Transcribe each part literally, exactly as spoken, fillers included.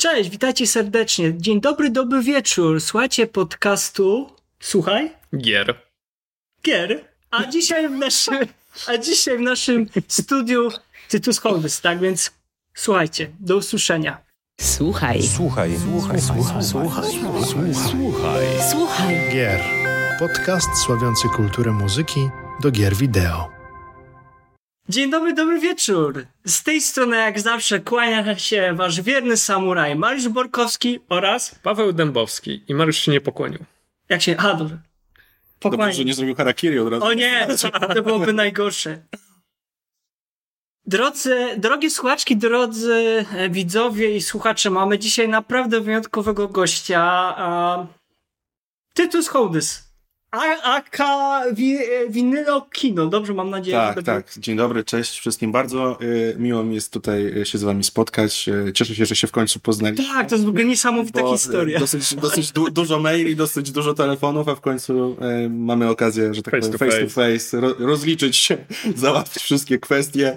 Cześć, witajcie serdecznie. Dzień dobry, dobry wieczór. Słuchajcie podcastu... Słuchaj? Gier. Gier. A dzisiaj w naszym, a dzisiaj w naszym studiu Tytus Holdys, tak więc słuchajcie, do usłyszenia. Słuchaj. Słuchaj. Słuchaj. Słuchaj. Słuchaj. Słuchaj. Słuchaj. Słuchaj. Gier. Podcast sławiący kulturę muzyki do gier wideo. Dzień dobry, dobry wieczór. Z tej strony jak zawsze kłania się wasz wierny samuraj Mariusz Borkowski oraz... Paweł Dębowski. I Mariusz się nie pokłonił. Jak się... A, dobrze. Pokłania. Dobrze, że nie zrobił harakiri od razu. O nie, to byłoby najgorsze. Drodzy, drogie słuchaczki, drodzy widzowie i słuchacze, mamy dzisiaj naprawdę wyjątkowego gościa. A... Tytus Holdys. A, aka wi, Winylo Kino. Dobrze, mam nadzieję. Tak, że tak. Dzień dobry, cześć wszystkim. Bardzo y, miło mi jest tutaj się z wami spotkać. Y, cieszę się, że się w końcu poznaliśmy. Tak, to jest w ogóle niesamowita bo, historia. Y, dosyć dosyć du- dużo maili, dosyć dużo telefonów, a w końcu y, mamy okazję, że tak Face powiem, to face to face, ro- rozliczyć się, załatwić wszystkie kwestie.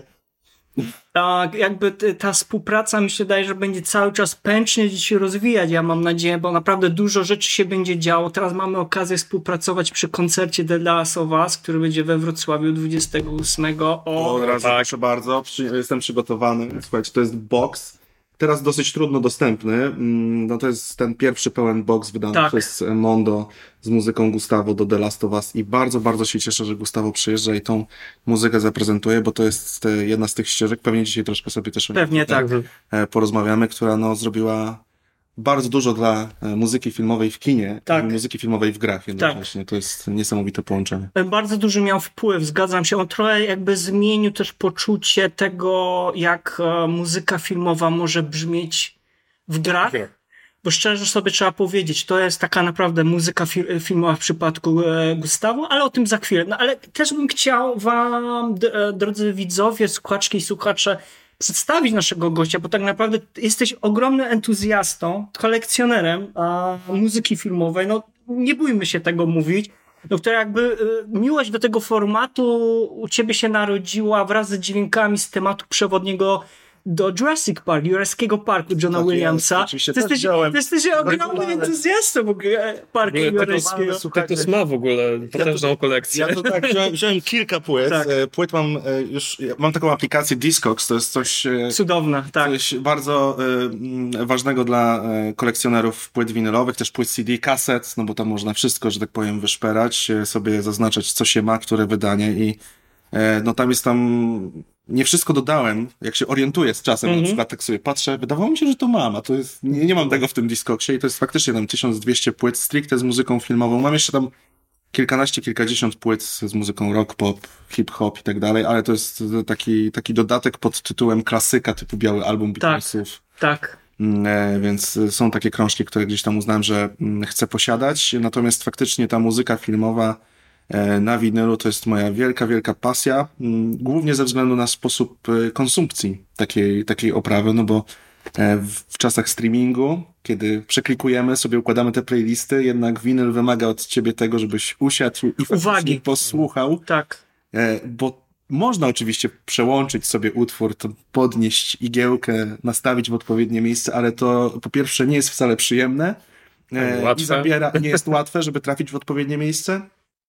Tak, jakby t- ta współpraca mi się daje, że będzie cały czas pęcznie się rozwijać, ja mam nadzieję, bo naprawdę dużo rzeczy się będzie działo. Teraz mamy okazję współpracować przy koncercie The Last of Us, który będzie we Wrocławiu dwudziestego ósmego. O, Od razu, tak. proszę bardzo, Przy, jestem przygotowany. Słuchajcie, to jest box. Teraz dosyć trudno dostępny. No to jest ten pierwszy pełen box wydany Tak. przez Mondo z muzyką Gustavo do The Last of Us i bardzo, bardzo się cieszę, że Gustavo przyjeżdża i tą muzykę zaprezentuje, bo to jest jedna z tych ścieżek, pewnie dzisiaj troszkę sobie też o niej pewnie tak. e, porozmawiamy, która no zrobiła bardzo dużo dla e, muzyki filmowej w kinie Tak. i muzyki filmowej w grach jednocześnie. To jest niesamowite połączenie. Bardzo duży miał wpływ, zgadzam się. On trochę jakby zmienił też poczucie tego, jak e, muzyka filmowa może brzmieć w grach. Bo szczerze sobie trzeba powiedzieć, to jest taka naprawdę muzyka fi- filmowa w przypadku e, Gustavo, ale o tym za chwilę. No ale też bym chciał wam, d- e, drodzy widzowie, słuchaczki i słuchacze, przedstawić naszego gościa, bo tak naprawdę jesteś ogromnym entuzjastą, kolekcjonerem a, muzyki filmowej. No nie bójmy się tego mówić. No, która jakby e, miłość do tego formatu u ciebie się narodziła wraz z dźwiękami z tematu przewodniego do Jurassic Park, Jurassiego Parku Johna Tak jest, Williamsa. oczywiście, Ty też jesteś, wziąłem. ty jesteś ogromnym Regularny. entuzjastą w ogóle Parku Jurajskiego. Tytus ma w ogóle potężną kolekcję. Ja to tak, wziąłem, wziąłem kilka płyt. Tak. E, Płyt mam e, już, ja mam taką aplikację Discogs, to jest coś, e, Cudowna, tak. coś bardzo e, mm, ważnego dla e, kolekcjonerów płyt winylowych, też płyt C D, kaset, no bo tam można wszystko, że tak powiem, wyszperać, e, sobie zaznaczać, co się ma, które wydanie i e, no tam jest tam, nie wszystko dodałem, jak się orientuję z czasem, Mhm. na przykład tak sobie patrzę, wydawało mi się, że to mam, a to jest, nie, nie mam tego w tym Discogsie i to jest faktycznie tam tysiąc dwieście płyt stricte z muzyką filmową. Mam jeszcze tam kilkanaście, kilkadziesiąt płyt z, z muzyką rock, pop, hip-hop i tak dalej, ale to jest taki, taki dodatek pod tytułem klasyka typu Biały Album Beatlesów. Tak. Mm, e, Więc są takie krążki, które gdzieś tam uznałem, że mm, chcę posiadać, natomiast faktycznie ta muzyka filmowa e, na winylu to jest moja wielka, wielka pasja, mm, głównie ze względu na sposób e, konsumpcji takiej, takiej oprawy, no bo e, w, w czasach streamingu, kiedy przeklikujemy, sobie układamy te playlisty, jednak winyl wymaga od ciebie tego, żebyś usiadł i faktycznie Uwagi. posłuchał, Tak. e, bo można oczywiście przełączyć sobie utwór, to podnieść igiełkę, nastawić w odpowiednie miejsce, ale to po pierwsze nie jest wcale przyjemne e, Łatwe. i zabiera, nie jest łatwe, żeby trafić w odpowiednie miejsce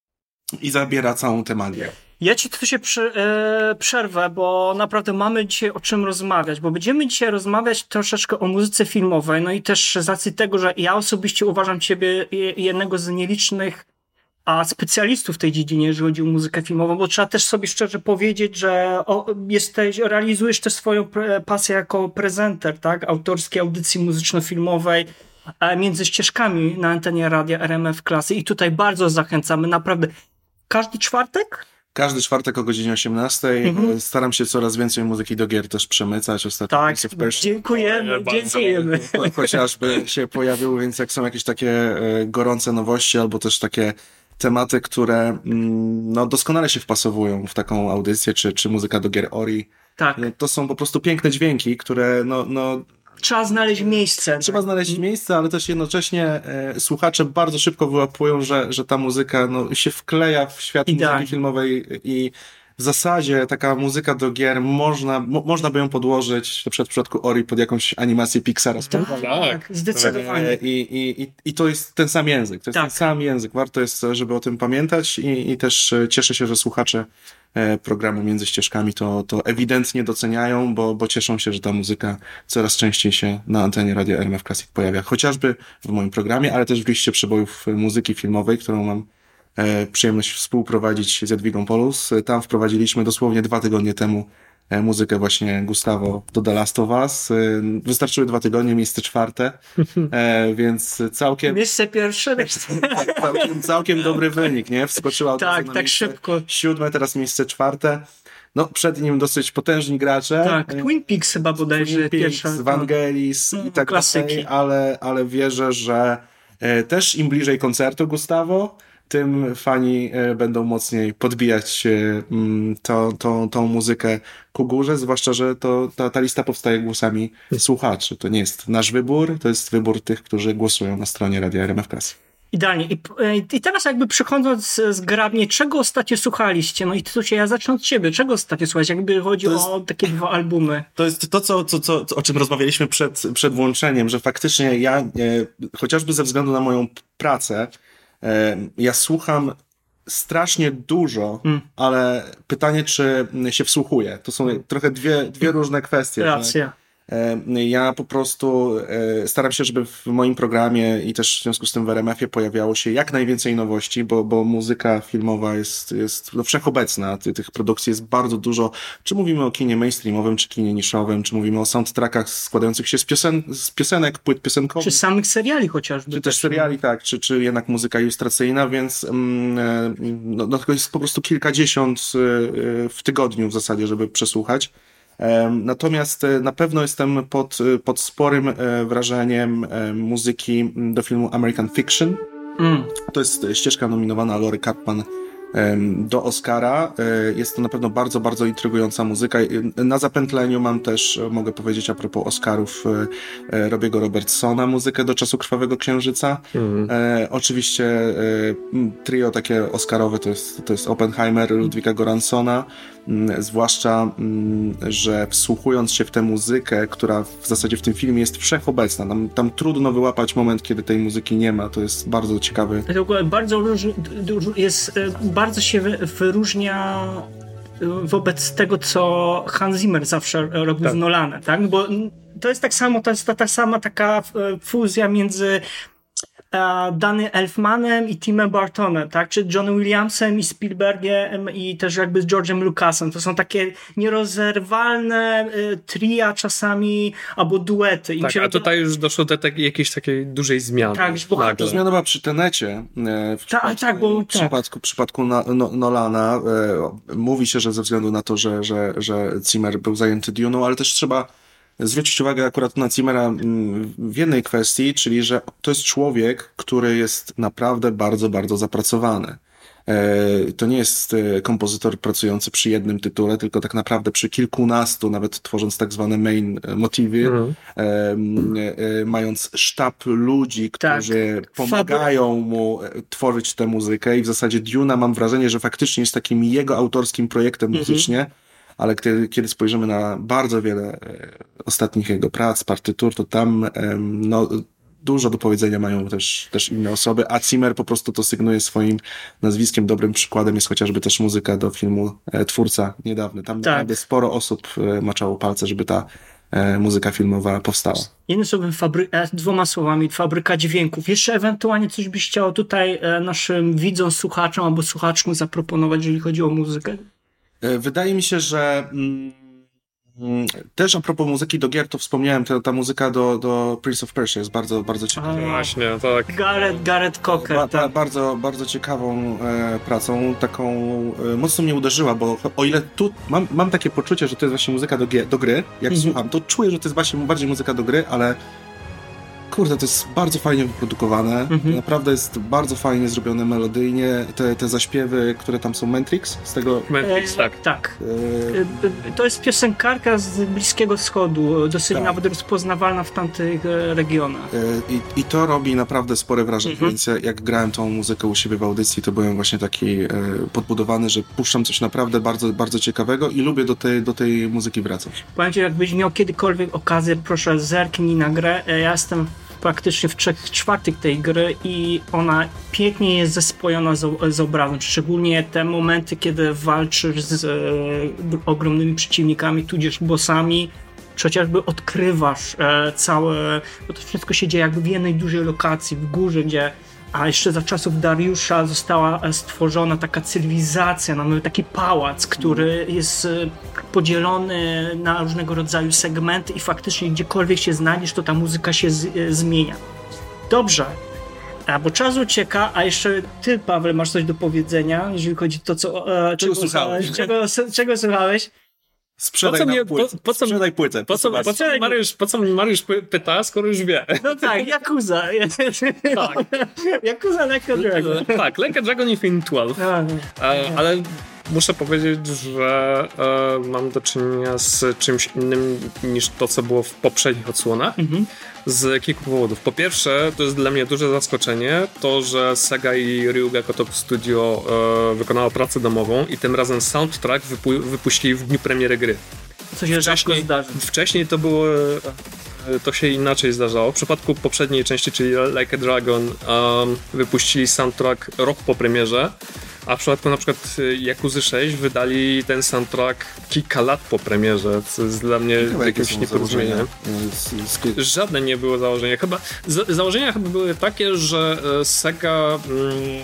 i zabiera całą tę magię. Ja ci tu się przy, e, przerwę, bo naprawdę mamy dzisiaj o czym rozmawiać, bo będziemy dzisiaj rozmawiać troszeczkę o muzyce filmowej, no i też z racji tego, że ja osobiście uważam ciebie je- jednego z nielicznych a specjalistów w tej dziedzinie, jeżeli chodzi o muzykę filmową, bo trzeba też sobie szczerze powiedzieć, że o, jesteś, realizujesz też swoją pre, pasję jako prezenter, tak, autorskiej audycji muzyczno-filmowej e, między ścieżkami na antenie radia R M F Klasy i tutaj bardzo zachęcamy, naprawdę. Każdy czwartek? Każdy czwartek o godzinie osiemnastej Mhm. staram się coraz więcej muzyki do gier też przemycać. Ostatnio Tak, Prince of Persia dziękujemy, Bardzo. dziękujemy. cho- chociażby się pojawił, więc jak są jakieś takie e, gorące nowości albo też takie tematy, które mm, no, doskonale się wpasowują w taką audycję, czy, czy muzyka do gier Ori, Tak, no, to są po prostu piękne dźwięki, które no, no, trzeba znaleźć miejsce. trzeba znaleźć miejsce, ale też jednocześnie e, słuchacze bardzo szybko wyłapują, że, że ta muzyka no, się wkleja w świat Idealnie. muzyki filmowej i w zasadzie taka muzyka do gier, można, mo, można by ją podłożyć, na przykład w przypadku Ori, pod jakąś animację Pixara. Tak, tak, zdecydowanie. I, i, i, I to jest ten sam język, to jest tak. ten sam język. Warto jest, żeby o tym pamiętać i, i też cieszę się, że słuchacze programu Między Ścieżkami to, to ewidentnie doceniają, bo, bo cieszą się, że ta muzyka coraz częściej się na antenie Radia R M F Classic pojawia. Chociażby w moim programie, ale też w liście przebojów muzyki filmowej, którą mam e, przyjemność współprowadzić z Jadwigą Polus. Tam wprowadziliśmy dosłownie dwa tygodnie temu e, muzykę właśnie Gustavo do The Last of Us. E, wystarczyły dwa tygodnie, miejsce czwarte, e, więc całkiem... Miejsce pierwsze. całkiem, całkiem dobry wynik, nie? Wskoczyła od tak, na tak szybko. Siódme, teraz miejsce czwarte. No, przed nim dosyć potężni gracze. Tak, Twin Peaks chyba bodajże Twin Peaks, pierwsza. Vangelis i tak klasyki. dalej, ale, ale wierzę, że e, też im bliżej koncertu Gustavo, tym fani e, będą mocniej podbijać e, to, to, tą muzykę ku górze, zwłaszcza, że to, ta, ta lista powstaje głosami słuchaczy. To nie jest nasz wybór, to jest wybór tych, którzy głosują na stronie Radia R M F Classic. Idealnie. I, I teraz jakby przechodząc zgrabnie, czego ostatnio słuchaliście? No i słuchajcie, ja zacznę od ciebie. Czego ostatnio słuchać? Jakby chodzi jest, o takie dwa albumy. To jest to, co, co, co, o czym rozmawialiśmy przed, przed włączeniem, że faktycznie ja, e, chociażby ze względu na moją pracę, e, ja słucham strasznie dużo, mm. ale pytanie, czy się wsłuchuję. To są trochę dwie, dwie różne kwestie. Racja. Że, ja po prostu staram się, żeby w moim programie i też w związku z tym w R M F-ie pojawiało się jak najwięcej nowości, bo, bo muzyka filmowa jest, jest no, wszechobecna. Ty, tych produkcji jest bardzo dużo. Czy mówimy o kinie mainstreamowym, czy kinie niszowym, czy mówimy o soundtrackach składających się z, piosen z piosenek, płyt piosenkowych. Czy samych seriali chociażby. Czy też seriali, tak. Czy, czy jednak muzyka ilustracyjna, więc no, no, to jest po prostu kilkadziesiąt w tygodniu w zasadzie, żeby przesłuchać. Natomiast na pewno jestem pod, pod sporym wrażeniem muzyki do filmu American Fiction. Mm. To jest ścieżka nominowana Lori Kaplan do Oscara. Jest to na pewno bardzo, bardzo intrygująca muzyka. Na zapętleniu mam też, mogę powiedzieć a propos Oscarów, Robiego Robertsona muzykę do Czasu Krwawego Księżyca. Mm. E, oczywiście e, trio takie oscarowe to jest, to jest Oppenheimer Ludwika Göranssona. Mm, zwłaszcza, mm, że wsłuchując się w tę muzykę, która w zasadzie w tym filmie jest wszechobecna. Tam, tam trudno wyłapać moment, kiedy tej muzyki nie ma. To jest bardzo ciekawy. W ogóle bardzo różni, jest, bardzo się wyróżnia wobec tego, co Hans Zimmer zawsze robił tak. w Nolanie, tak? Bo to jest tak samo, to jest ta, ta sama taka fuzja między Danny Elfmanem i Timem Burtonem, tak? Czy Johnem Williamsem i Spielbergiem i też jakby z George'em Lucasem. To są takie nierozerwalne y, tria czasami, albo duety. I tak, a tutaj już doszło do tak, jakiejś takiej dużej zmiany. Tak, bo to zmiana była przy Tenecie. W Ta, przypadku, tak, bo, w przypadku, tak. w przypadku na, no, Nolana e, mówi się, że ze względu na to, że, że, że Zimmer był zajęty Dune'ą, ale też trzeba zwrócić uwagę akurat na Zimmera w jednej kwestii, czyli że to jest człowiek, który jest naprawdę bardzo, bardzo zapracowany. To nie jest kompozytor pracujący przy jednym tytule, tylko tak naprawdę przy kilkunastu, nawet tworząc tak zwane main motywy, mhm. mając sztab ludzi, którzy tak. pomagają mu tworzyć tę muzykę i w zasadzie Duna mam wrażenie, że faktycznie jest takim jego autorskim projektem mhm. muzycznie, ale kiedy, kiedy spojrzymy na bardzo wiele e, ostatnich jego prac, partytur, to tam e, no, dużo do powiedzenia mają też, też inne osoby, a Zimmer po prostu to sygnuje swoim nazwiskiem. Dobrym przykładem jest chociażby też muzyka do filmu e, Twórca niedawny. Tam tak. naprawdę sporo osób e, maczało palce, żeby ta e, muzyka filmowa powstała. Jednym słowem, fabry- dwoma słowami, fabryka dźwięków. Jeszcze ewentualnie coś byś chciał tutaj e, naszym widzom, słuchaczom albo słuchaczkom zaproponować, jeżeli chodzi o muzykę? Wydaje mi się, że mm, też a propos muzyki do gier, to wspomniałem, ta, ta muzyka do, do Prince of Persia jest bardzo, bardzo ciekawa. A, właśnie, tak. Gareth, Gareth Cocker. Ba, ba, tak. Bardzo, bardzo ciekawą e, pracą, taką e, mocno mnie uderzyła, bo o ile tu mam, mam takie poczucie, że to jest właśnie muzyka do, gier, do gry, jak mm-hmm. słucham, to czuję, że to jest właśnie bardziej muzyka do gry, ale kurde, to jest bardzo fajnie wyprodukowane. Mhm. Naprawdę jest bardzo fajnie zrobione melodyjnie. Te, te zaśpiewy, które tam są, Mentrix, z tego... Mentrix, e, tak. Tak. E... To jest piosenkarka z Bliskiego Wschodu, dosyć tak. nawet rozpoznawalna w tamtych regionach. E, i, I to robi naprawdę spore wrażenie, mhm. więc jak grałem tą muzykę u siebie w audycji, to byłem właśnie taki e, podbudowany, że puszczam coś naprawdę bardzo, bardzo ciekawego i lubię do tej, do tej muzyki wracać. Powiem ci, jakbyś miał kiedykolwiek okazję, proszę zerknij na grę. Ja jestem praktycznie w trzech czwartych tej gry i ona pięknie jest zespojona z, z obrazem. Szczególnie te momenty, kiedy walczysz z e, ogromnymi przeciwnikami, tudzież bossami, chociażby odkrywasz e, całe, bo to wszystko się dzieje jakby w jednej dużej lokacji, w górze, gdzie a jeszcze za czasów Dariusza została stworzona taka cywilizacja, mamy taki pałac, który jest podzielony na różnego rodzaju segmenty i faktycznie gdziekolwiek się znajdziesz, to ta muzyka się z, zmienia. Dobrze, a bo czas ucieka, a jeszcze ty, Paweł, masz coś do powiedzenia, jeżeli chodzi o to, co, e, czego, czego słuchałeś. Czego, czego słuchałeś? Sprzedaj po co nam płytę. Po, po co, Sprzedaj płytę. Po co, po, co Mariusz, po co Mariusz pyta, skoro już wie? No tak, Yakuza. Tak. Yakuza, Like a Dragon. Tak, Like a Dragon Infinite dwanaście. E, ale muszę powiedzieć, że e, mam do czynienia z czymś innym niż to, co było w poprzednich odsłonach. Mhm. Z kilku powodów. Po pierwsze, to jest dla mnie duże zaskoczenie, to, że Sega i Ryuga Kotoku Studio e, wykonało pracę domową i tym razem soundtrack wypu- wypuścili w dniu premiery gry. Co się rzadko zdarzy. Wcześniej to było... To się inaczej zdarzało. W przypadku poprzedniej części, czyli Like a Dragon, um, wypuścili soundtrack rok po premierze, a w przypadku na przykład Yakuzy sześć wydali ten soundtrack kilka lat po premierze, co jest dla mnie jakimś nieporozumieniem. Żadne nie było założenia. Chyba, z, założenia chyba były takie, że Sega mm,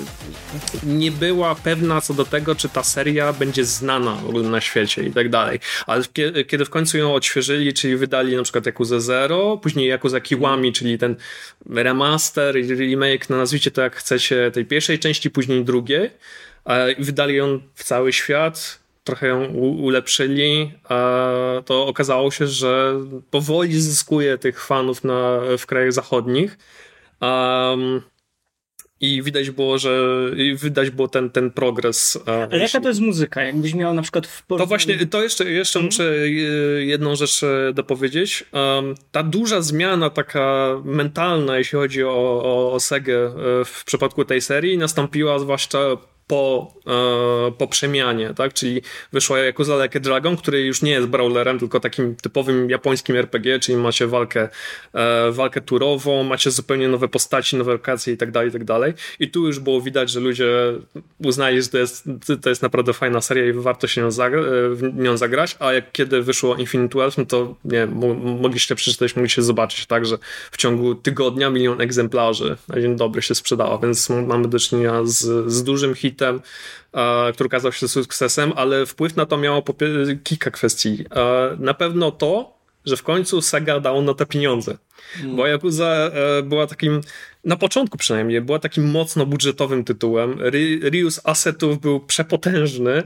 nie była pewna co do tego, czy ta seria będzie znana w ogóle na świecie i tak dalej. Ale kiedy, kiedy w końcu ją odświeżyli, czyli wydali na przykład Yakuza Zero, później Yakuza Kiwami, czyli ten remaster i remake, no nazwijcie to jak chcecie, tej pierwszej części, później drugiej, i wydali ją w cały świat, trochę ją u- ulepszyli, to okazało się, że powoli zyskuje tych fanów na, w krajach zachodnich. Um, I widać było, że widać było ten, ten progres. Ale jaka to jest muzyka? Jakbyś miał na przykład w To właśnie, to jeszcze, jeszcze hmm? muszę jedną rzecz dopowiedzieć. Um, ta duża zmiana taka mentalna, jeśli chodzi o, o, o Segę w przypadku tej serii, nastąpiła zwłaszcza po, e, po przemianie, tak? Czyli wyszła Yakuza Like a Dragon, który już nie jest brawlerem, tylko takim typowym japońskim R P G, czyli macie walkę, e, walkę turową, macie zupełnie nowe postaci, nowe lokacje i tak dalej, i tak dalej. I tu już było widać, że ludzie uznali, że to jest, to jest naprawdę fajna seria i warto się nią zagra- w nią zagrać, a jak kiedy wyszło Infinite dwanaście, no to nie, mogliście przeczytać, mogliście zobaczyć, tak, że w ciągu tygodnia milion egzemplarzy na dzień dobry się sprzedało, więc mamy do czynienia z, z dużym hitem, który okazał się sukcesem, ale wpływ na to miało kilka kwestii. Na pewno to, że w końcu Sega dało na te pieniądze. Mm. Bo Yakuza była takim, na początku przynajmniej, była takim mocno budżetowym tytułem. Reuse assetów był przepotężny,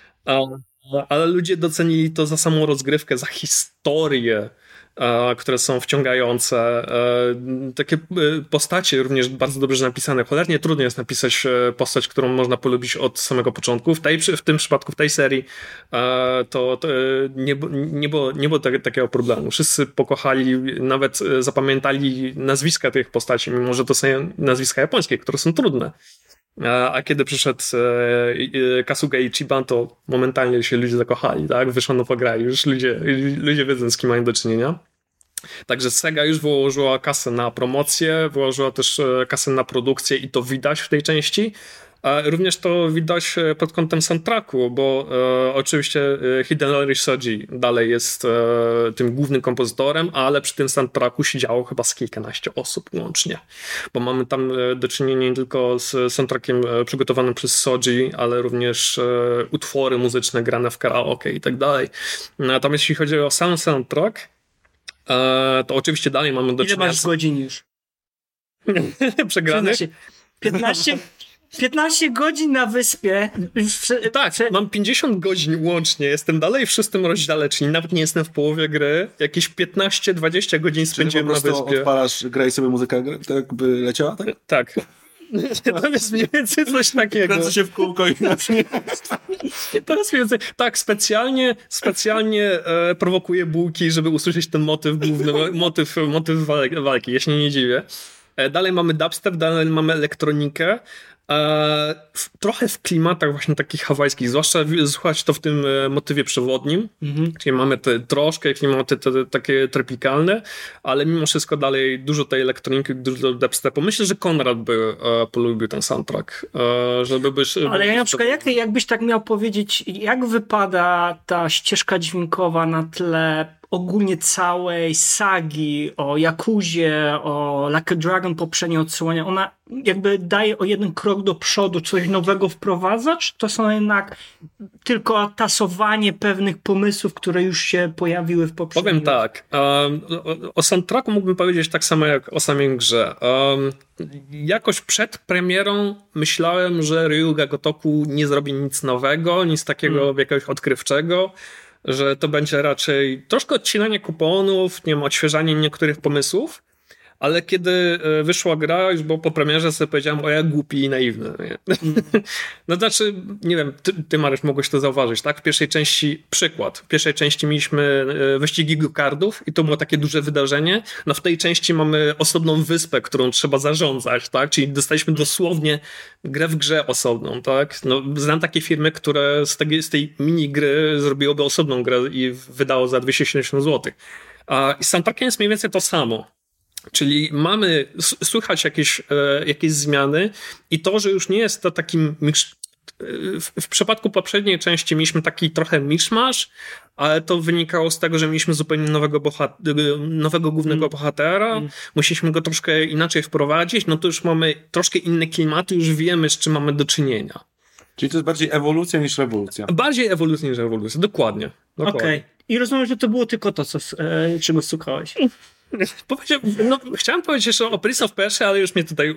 ale ludzie docenili to za samą rozgrywkę, za historię, które są wciągające. Takie postacie również bardzo dobrze napisane. Cholernie trudno jest napisać postać, którą można polubić od samego początku. W, tej, w tym przypadku, w tej serii to, to nie, nie było, nie było takiego problemu. Wszyscy pokochali, nawet zapamiętali nazwiska tych postaci, mimo że to są nazwiska japońskie, które są trudne. A kiedy przyszedł Kasuga Ichiban, to momentalnie się ludzie zakochali, tak? Wyszła nowa gra i już ludzie, ludzie wiedzą, z kim mają do czynienia. Także Sega już wyłożyła kasę na promocję, wyłożyła też kasę na produkcję i to widać w tej części. Również to widać pod kątem soundtracku, bo e, oczywiście Hidenori Shoji dalej jest e, tym głównym kompozytorem, ale przy tym soundtracku siedziało chyba z kilkanaście osób łącznie, bo mamy tam do czynienia nie tylko z soundtrackiem przygotowanym przez Shoji, ale również e, utwory muzyczne grane w karaoke i tak dalej. Natomiast jeśli chodzi o sam soundtrack, e, to oczywiście dalej mamy do czynienia... Ile masz godzin już? Przegrany? piętnaście? piętnaście godzin na wyspie. Tak, mam pięćdziesiąt godzin łącznie, jestem dalej w szóstym rozdziale, czyli nawet nie jestem w połowie gry. Jakieś piętnaście dwadzieścia godzin spędziłem na wyspie. Po prostu odpalasz grę i sobie muzyka tak jakby leciała, tak? Tak. To jest mniej więcej coś takiego. Kręcę się w kółko i to jest więcej. Tak, specjalnie, specjalnie e, prowokuję bułki, żeby usłyszeć ten motyw główny, motyw, motyw walki, ja się nie dziwię. E, dalej mamy dubstep, dalej mamy elektronikę. E, w, trochę w klimatach właśnie takich hawajskich, zwłaszcza słuchać to w tym e, motywie przewodnim, mhm. czyli mamy te troszkę klimaty te, te, takie tropikalne, ale mimo wszystko dalej dużo tej elektroniki, dużo dubstepu. Myślę, że Konrad by e, polubił ten soundtrack, e, żeby byś... Ale ja na przykład, jak, jakbyś tak miał powiedzieć, jak wypada ta ścieżka dźwiękowa na tle ogólnie całej sagi o Yakuzie, o Like a Dragon poprzednie odsłania, ona jakby daje o jeden krok do przodu, coś nowego wprowadza, czy to są jednak tylko tasowanie pewnych pomysłów, które już się pojawiły w poprzednim? Powiem tak, um, o, o soundtracku mógłbym powiedzieć tak samo jak o samej grze. Um, jakoś przed premierą myślałem, że Ryuga Gotoku nie zrobi nic nowego, nic takiego hmm. jakiegoś odkrywczego, że to będzie raczej troszkę odcinanie kuponów, nie wiem, odświeżanie niektórych pomysłów, ale kiedy wyszła gra, już było po premierze, sobie powiedziałem, o jak głupi i naiwny. Nie? No znaczy, nie wiem, ty, ty Mariusz, mogłeś to zauważyć, tak? W pierwszej części, przykład, w pierwszej części mieliśmy wyścigi go-kardów i to było takie duże wydarzenie, no w tej części mamy osobną wyspę, którą trzeba zarządzać, tak? Czyli dostaliśmy dosłownie grę w grze osobną, tak? No, znam takie firmy, które z tej, z tej mini gry zrobiłoby osobną grę i wydało za dwieście siedemdziesiąt złotych. A z soundtrackiem jest mniej więcej to samo. Czyli mamy, słychać jakieś, e, jakieś zmiany i to, że już nie jest to takim misz... w, w przypadku poprzedniej części mieliśmy taki trochę miszmasz, ale to wynikało z tego, że mieliśmy zupełnie nowego, bohat... nowego głównego mm. bohatera, mm. musieliśmy go troszkę inaczej wprowadzić, no to już mamy troszkę inne klimaty, już wiemy, z czym mamy do czynienia. Czyli to jest bardziej ewolucja niż rewolucja. Bardziej ewolucja niż rewolucja, dokładnie. dokładnie. Okej. Okay. I rozumiem, że to było tylko to, co, e, czego słuchałeś. No, chciałem powiedzieć jeszcze o Prince of Persia, ale już mnie tutaj...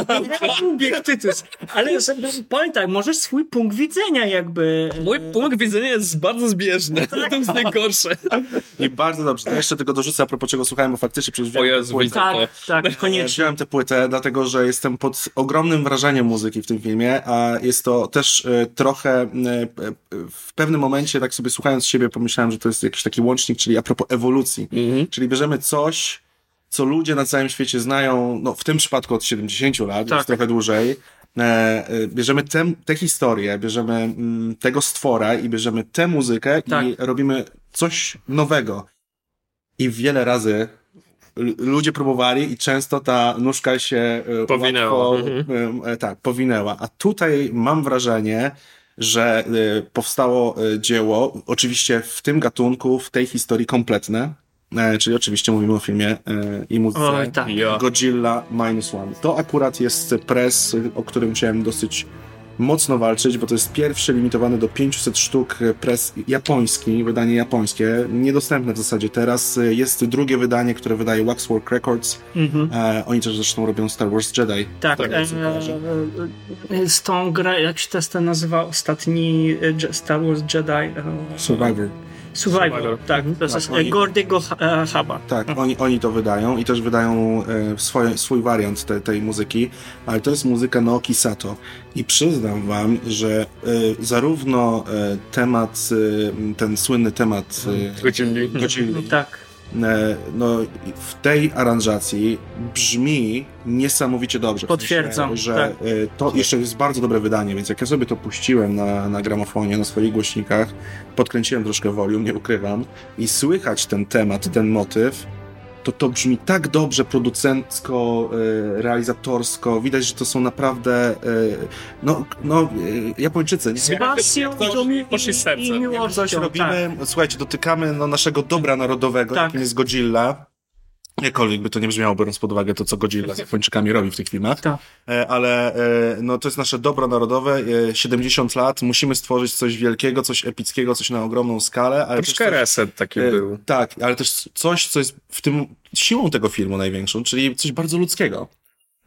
Ale powiem tak, możesz swój punkt widzenia jakby... Mój punkt widzenia jest bardzo zbieżny. To jest najgorsze. I bardzo dobrze. To jeszcze tylko dorzucę, a propos czego słuchałem, bo faktycznie przecież wziąłem tę płytę. Tak, tak, koniecznie. Wziąłem tę płytę, dlatego że jestem pod ogromnym wrażeniem muzyki w tym filmie, a jest to też e, trochę e, w pewnym momencie, tak sobie słuchając siebie, pomyślałem, że to jest jakiś taki łącznik, czyli a propos ewolucji. Mhm. Czyli bierzemy coś, co ludzie na całym świecie znają, no w tym przypadku od siedemdziesięciu lat, tak. Jest trochę dłużej. E, e, bierzemy tę historię, bierzemy m, tego stwora i bierzemy tę muzykę tak. i robimy coś nowego. I wiele razy l- ludzie próbowali i często ta nóżka się e, powinęła. Łatwo, mhm. e, tak, powinęła. A tutaj mam wrażenie, że e, powstało e, dzieło, oczywiście w tym gatunku, w tej historii kompletne. E, czyli oczywiście mówimy o filmie e, i muzyce Oj, tak. Godzilla Minus One. To akurat jest press, o którym musiałem dosyć mocno walczyć, bo to jest pierwszy limitowany do pięciuset sztuk press japoński, wydanie japońskie, niedostępne w zasadzie teraz. Jest drugie wydanie, które wydaje Waxwork Records. Mm-hmm. E, oni też zresztą robią Star Wars Jedi. Tak, tak e, e, z tą grę, jak się to nazywa ostatni Star Wars Jedi? E, Survivor. Survivor, Survivor. Tak, to jest tak, Gordiego Huba. Tak, oni, oni to wydają i też wydają e, swoje, swój wariant te, tej muzyki, ale to jest muzyka Naoki Sato i przyznam wam, że e, zarówno e, temat, e, ten słynny temat e, Godzilli, Godzilli tak. No, w tej aranżacji brzmi niesamowicie dobrze. Potwierdzam. W sensie, że tak. to jeszcze jest bardzo dobre wydanie, więc jak ja sobie to puściłem na, na gramofonie, na swoich głośnikach, podkręciłem troszkę volume, nie ukrywam, i słychać ten temat, ten motyw, to to brzmi tak dobrze producencko, e, realizatorsko. Widać, że to są naprawdę e, no, no e, Japończycy. Nie? Z pasją i, i, i miłością. Coś robimy, tak. Słuchajcie, dotykamy no, naszego dobra narodowego, tak. Jakim jest Godzilla. Jakkolwiek by to nie brzmiało, biorąc pod uwagę to, co Godzilla z Japończykami robi w tych filmach. Tak. Ale no, to jest nasze dobro narodowe. siedemdziesiąt lat. Musimy stworzyć coś wielkiego, coś epickiego, coś na ogromną skalę. Ale troszkę też reset taki e, był. Tak, ale też coś, co jest w tym siłą tego filmu największą, czyli coś bardzo ludzkiego.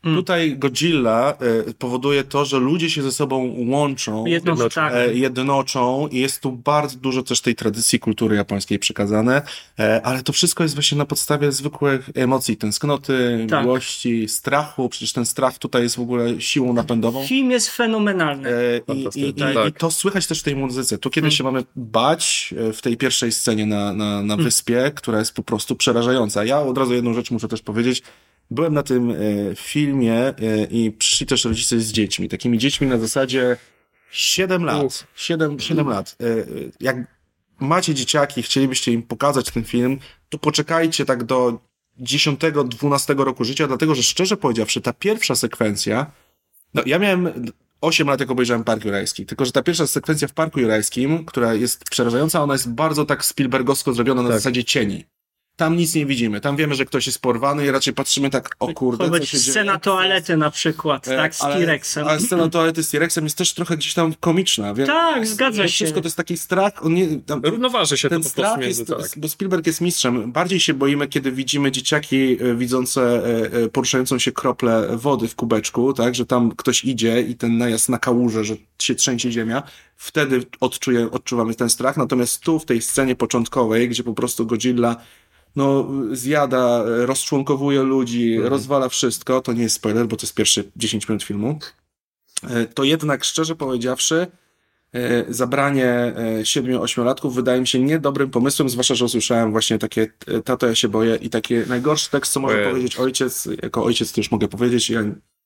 Mm. Tutaj Godzilla y, powoduje to, że ludzie się ze sobą łączą, Jedno, tak. y, jednoczą i jest tu bardzo dużo też tej tradycji kultury japońskiej przekazane, y, ale to wszystko jest właśnie na podstawie zwykłych emocji, tęsknoty, tak. miłości, strachu, przecież ten strach tutaj jest w ogóle siłą napędową. Film jest fenomenalny. Y, i, i, i, tak. I to słychać też w tej muzyce. Tu kiedy hmm. się mamy bać w tej pierwszej scenie na, na, na wyspie, hmm. która jest po prostu przerażająca. Ja od razu jedną rzecz muszę też powiedzieć. Byłem na tym y, filmie y, i przyszli też rodzice z dziećmi, takimi dziećmi na zasadzie siedem lat. siedem, siedem lat. Y, jak macie dzieciaki, chcielibyście im pokazać ten film, to poczekajcie tak do dziesiątego, dwunastego roku życia, dlatego że szczerze powiedziawszy, ta pierwsza sekwencja, no ja miałem osiem lat, jak obejrzałem Park Jurajski, tylko że ta pierwsza sekwencja w Parku Jurajskim, która jest przerażająca, ona jest bardzo tak Spielbergowsko zrobiona na tak. zasadzie cieni. Tam nic nie widzimy. Tam wiemy, że ktoś jest porwany i raczej patrzymy tak, o kurde, co się dzieje. Scena toalety na przykład, e, tak, z ale, T-Rexem. Ale scena toalety z T-Rexem jest też trochę gdzieś tam komiczna. Wiem, tak, zgadza się. Wszystko to jest taki strach. On nie, tam, równoważy się ten to po strach prostu między, jest, tak. Bo Spielberg jest mistrzem. Bardziej się boimy, kiedy widzimy dzieciaki widzące poruszającą się kroplę wody w kubeczku, tak, że tam ktoś idzie i ten najazd na kałużę, że się trzęsie ziemia. Wtedy odczuje, odczuwamy ten strach. Natomiast tu, w tej scenie początkowej, gdzie po prostu Godzilla no, zjada, rozczłonkowuje ludzi, mhm. rozwala wszystko, to nie jest spoiler, bo to jest pierwsze dziesięć minut filmu, to jednak, szczerze powiedziawszy, zabranie siedmiu, ośmiolatków wydaje mi się niedobrym pomysłem, zwłaszcza, że usłyszałem właśnie takie tato, ja się boję i takie najgorszy tekst, co może Ojej. powiedzieć ojciec, jako ojciec to już mogę powiedzieć, ja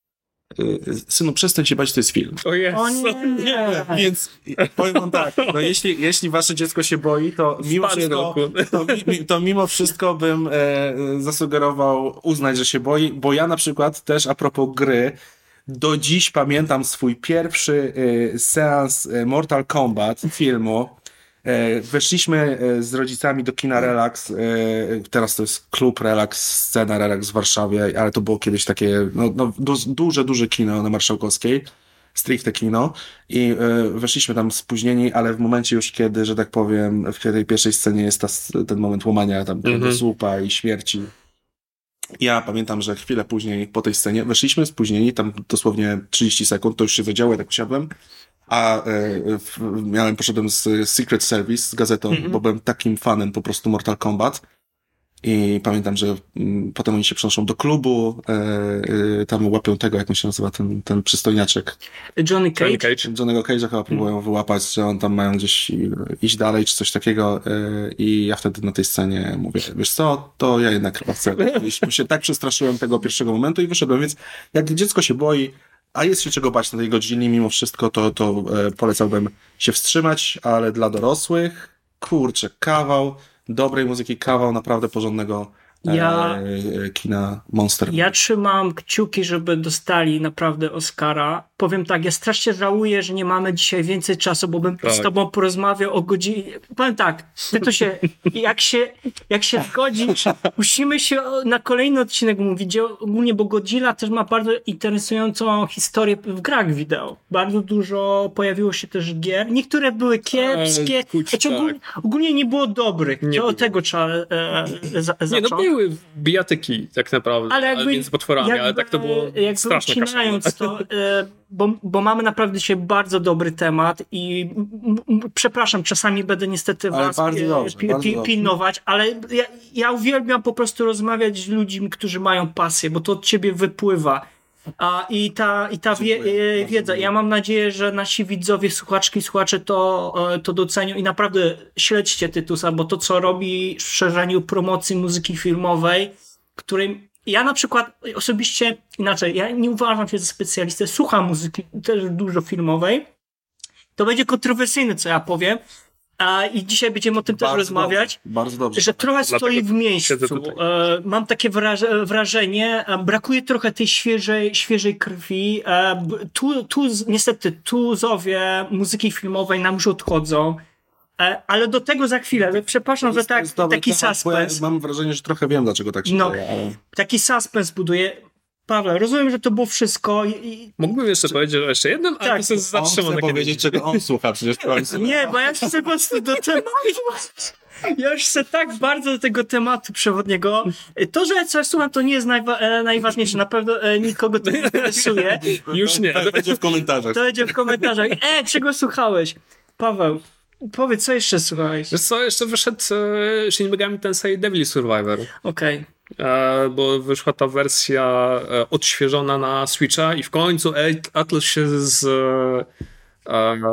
synu, przestań się bać, to jest film. O Jezu. O nie. nie. Więc powiem wam tak, no jeśli, jeśli wasze dziecko się boi, to mimo wszystko, to, to mimo wszystko bym e, zasugerował uznać, że się boi, bo ja na przykład też a propos gry, do dziś pamiętam swój pierwszy e, seans Mortal Kombat filmu. E, weszliśmy z rodzicami do kina Relax, e, teraz to jest klub Relax, scena Relax w Warszawie, ale to było kiedyś takie no, no, du- duże, duże kino na Marszałkowskiej, stricte kino i e, weszliśmy tam spóźnieni, ale w momencie już kiedy, że tak powiem, w tej pierwszej scenie jest ta, ten moment łamania tam mm-hmm. słupa i śmierci. Ja pamiętam, że chwilę później po tej scenie weszliśmy spóźnieni, tam dosłownie trzydzieści sekund, to już się zadziało, ja tak usiadłem. A e, w, miałem, poszedłem z Secret Service, z gazetą, mm-hmm. bo byłem takim fanem po prostu Mortal Kombat. I pamiętam, że m, potem oni się przenoszą do klubu, e, e, tam łapią tego, jak on się nazywa, ten, ten przystojniaczek. Johnny Cage. Johnny Cage. Johnny'ego Cage'a chyba próbują mm. wyłapać, że on tam mają gdzieś iść dalej, czy coś takiego. E, I ja wtedy na tej scenie mówię, wiesz co, to ja jednak chyba chcę wyjść, bo się tak przestraszyłem tego pierwszego momentu i wyszedłem, więc jak dziecko się boi, a jest się czego bać na tej godzinie, mimo wszystko, to, to e, polecałbym się wstrzymać, ale dla dorosłych, kurczę, kawał dobrej muzyki, kawał naprawdę porządnego e, ja, e, kina Monster. Ja trzymam kciuki, żeby dostali naprawdę Oscara. Powiem tak, ja strasznie żałuję, że nie mamy dzisiaj więcej czasu, bo bym tak. z tobą porozmawiał o godzinie. Powiem tak, ty to się, jak się, jak się zgodzisz, musimy się na kolejny odcinek mówić, ogólnie, bo Godzilla też ma bardzo interesującą historię w grach wideo. Bardzo dużo pojawiło się też gier. Niektóre były kiepskie, Kuć, znaczy, tak. ogólnie, ogólnie nie było dobrych. Nie to od tego trzeba e, e, za, Nie, no były bijatyki tak naprawdę, ale jakby, między potworami, jakby, ale tak to było jakby straszne kaszane. to, e, Bo, bo mamy naprawdę dzisiaj bardzo dobry temat i m, m, przepraszam, czasami będę niestety ale was bardzo dobrze, pi, bardzo pi, dobrze. pilnować, ale ja, ja uwielbiam po prostu rozmawiać z ludźmi, którzy mają pasję, bo to od ciebie wypływa. A, I ta, i ta wie, e, wiedza. Ja mam nadzieję, że nasi widzowie, słuchaczki, słuchacze to, e, to docenią i naprawdę śledźcie Tytusa, bo to, co robi w szerzeniu promocji muzyki filmowej, której ja na przykład osobiście, inaczej, ja nie uważam się za specjalistę, słucham muzyki też dużo filmowej. To będzie kontrowersyjne, co ja powiem. A, I dzisiaj będziemy o tym bardzo też rozmawiać, dobrze, bardzo dobrze. że trochę Dlatego stoi w miejscu. E, mam takie wraż- wrażenie, e, brakuje trochę tej świeżej, świeżej krwi. E, tu, tu, niestety, tuzowie muzyki filmowej nam już odchodzą. E, ale do tego za chwilę. Przepraszam, że tak, taki suspens. Ja mam wrażenie, że trochę wiem, dlaczego tak się no, dzieje. Ale... Taki suspens buduje. Paweł, rozumiem, że to było wszystko. I... Mógłbym jeszcze Czy... powiedzieć o jeszcze jednym, ale tak, to sobie zatrzymam. On chce powiedzieć, czego on słucha przecież w końcu. Nie, bo ja chcę po prostu do tematu. Ja już chcę tak bardzo do tego tematu przewodniego. To, że coś słucham, to nie jest najwa- e, najważniejsze. Na pewno e, nikogo to nie interesuje. Już nie. To będzie w komentarzach. To będzie w komentarzach. E, czego słuchałeś? Paweł, powiedz, co jeszcze słuchałeś? Wiesz co, jeszcze wyszedł e, Shin Megami Tensei Devil Survivor. Okej. E, bo wyszła ta wersja e, odświeżona na Switcha i w końcu Atlus się z, e,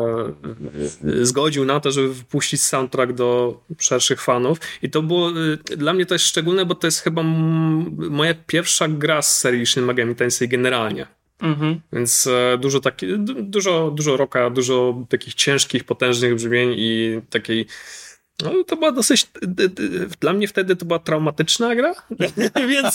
e, zgodził na to, żeby wypuścić soundtrack do szerszych fanów. I to było e, dla mnie też szczególne, bo to jest chyba m- moja pierwsza gra z serii Shin Megami Tensei generalnie. Mhm. Więc e, dużo, taki, du, dużo, dużo rocka, dużo takich ciężkich, potężnych brzmień i takiej. No, to była dosyć. D, d, dla mnie wtedy to była traumatyczna gra, więc,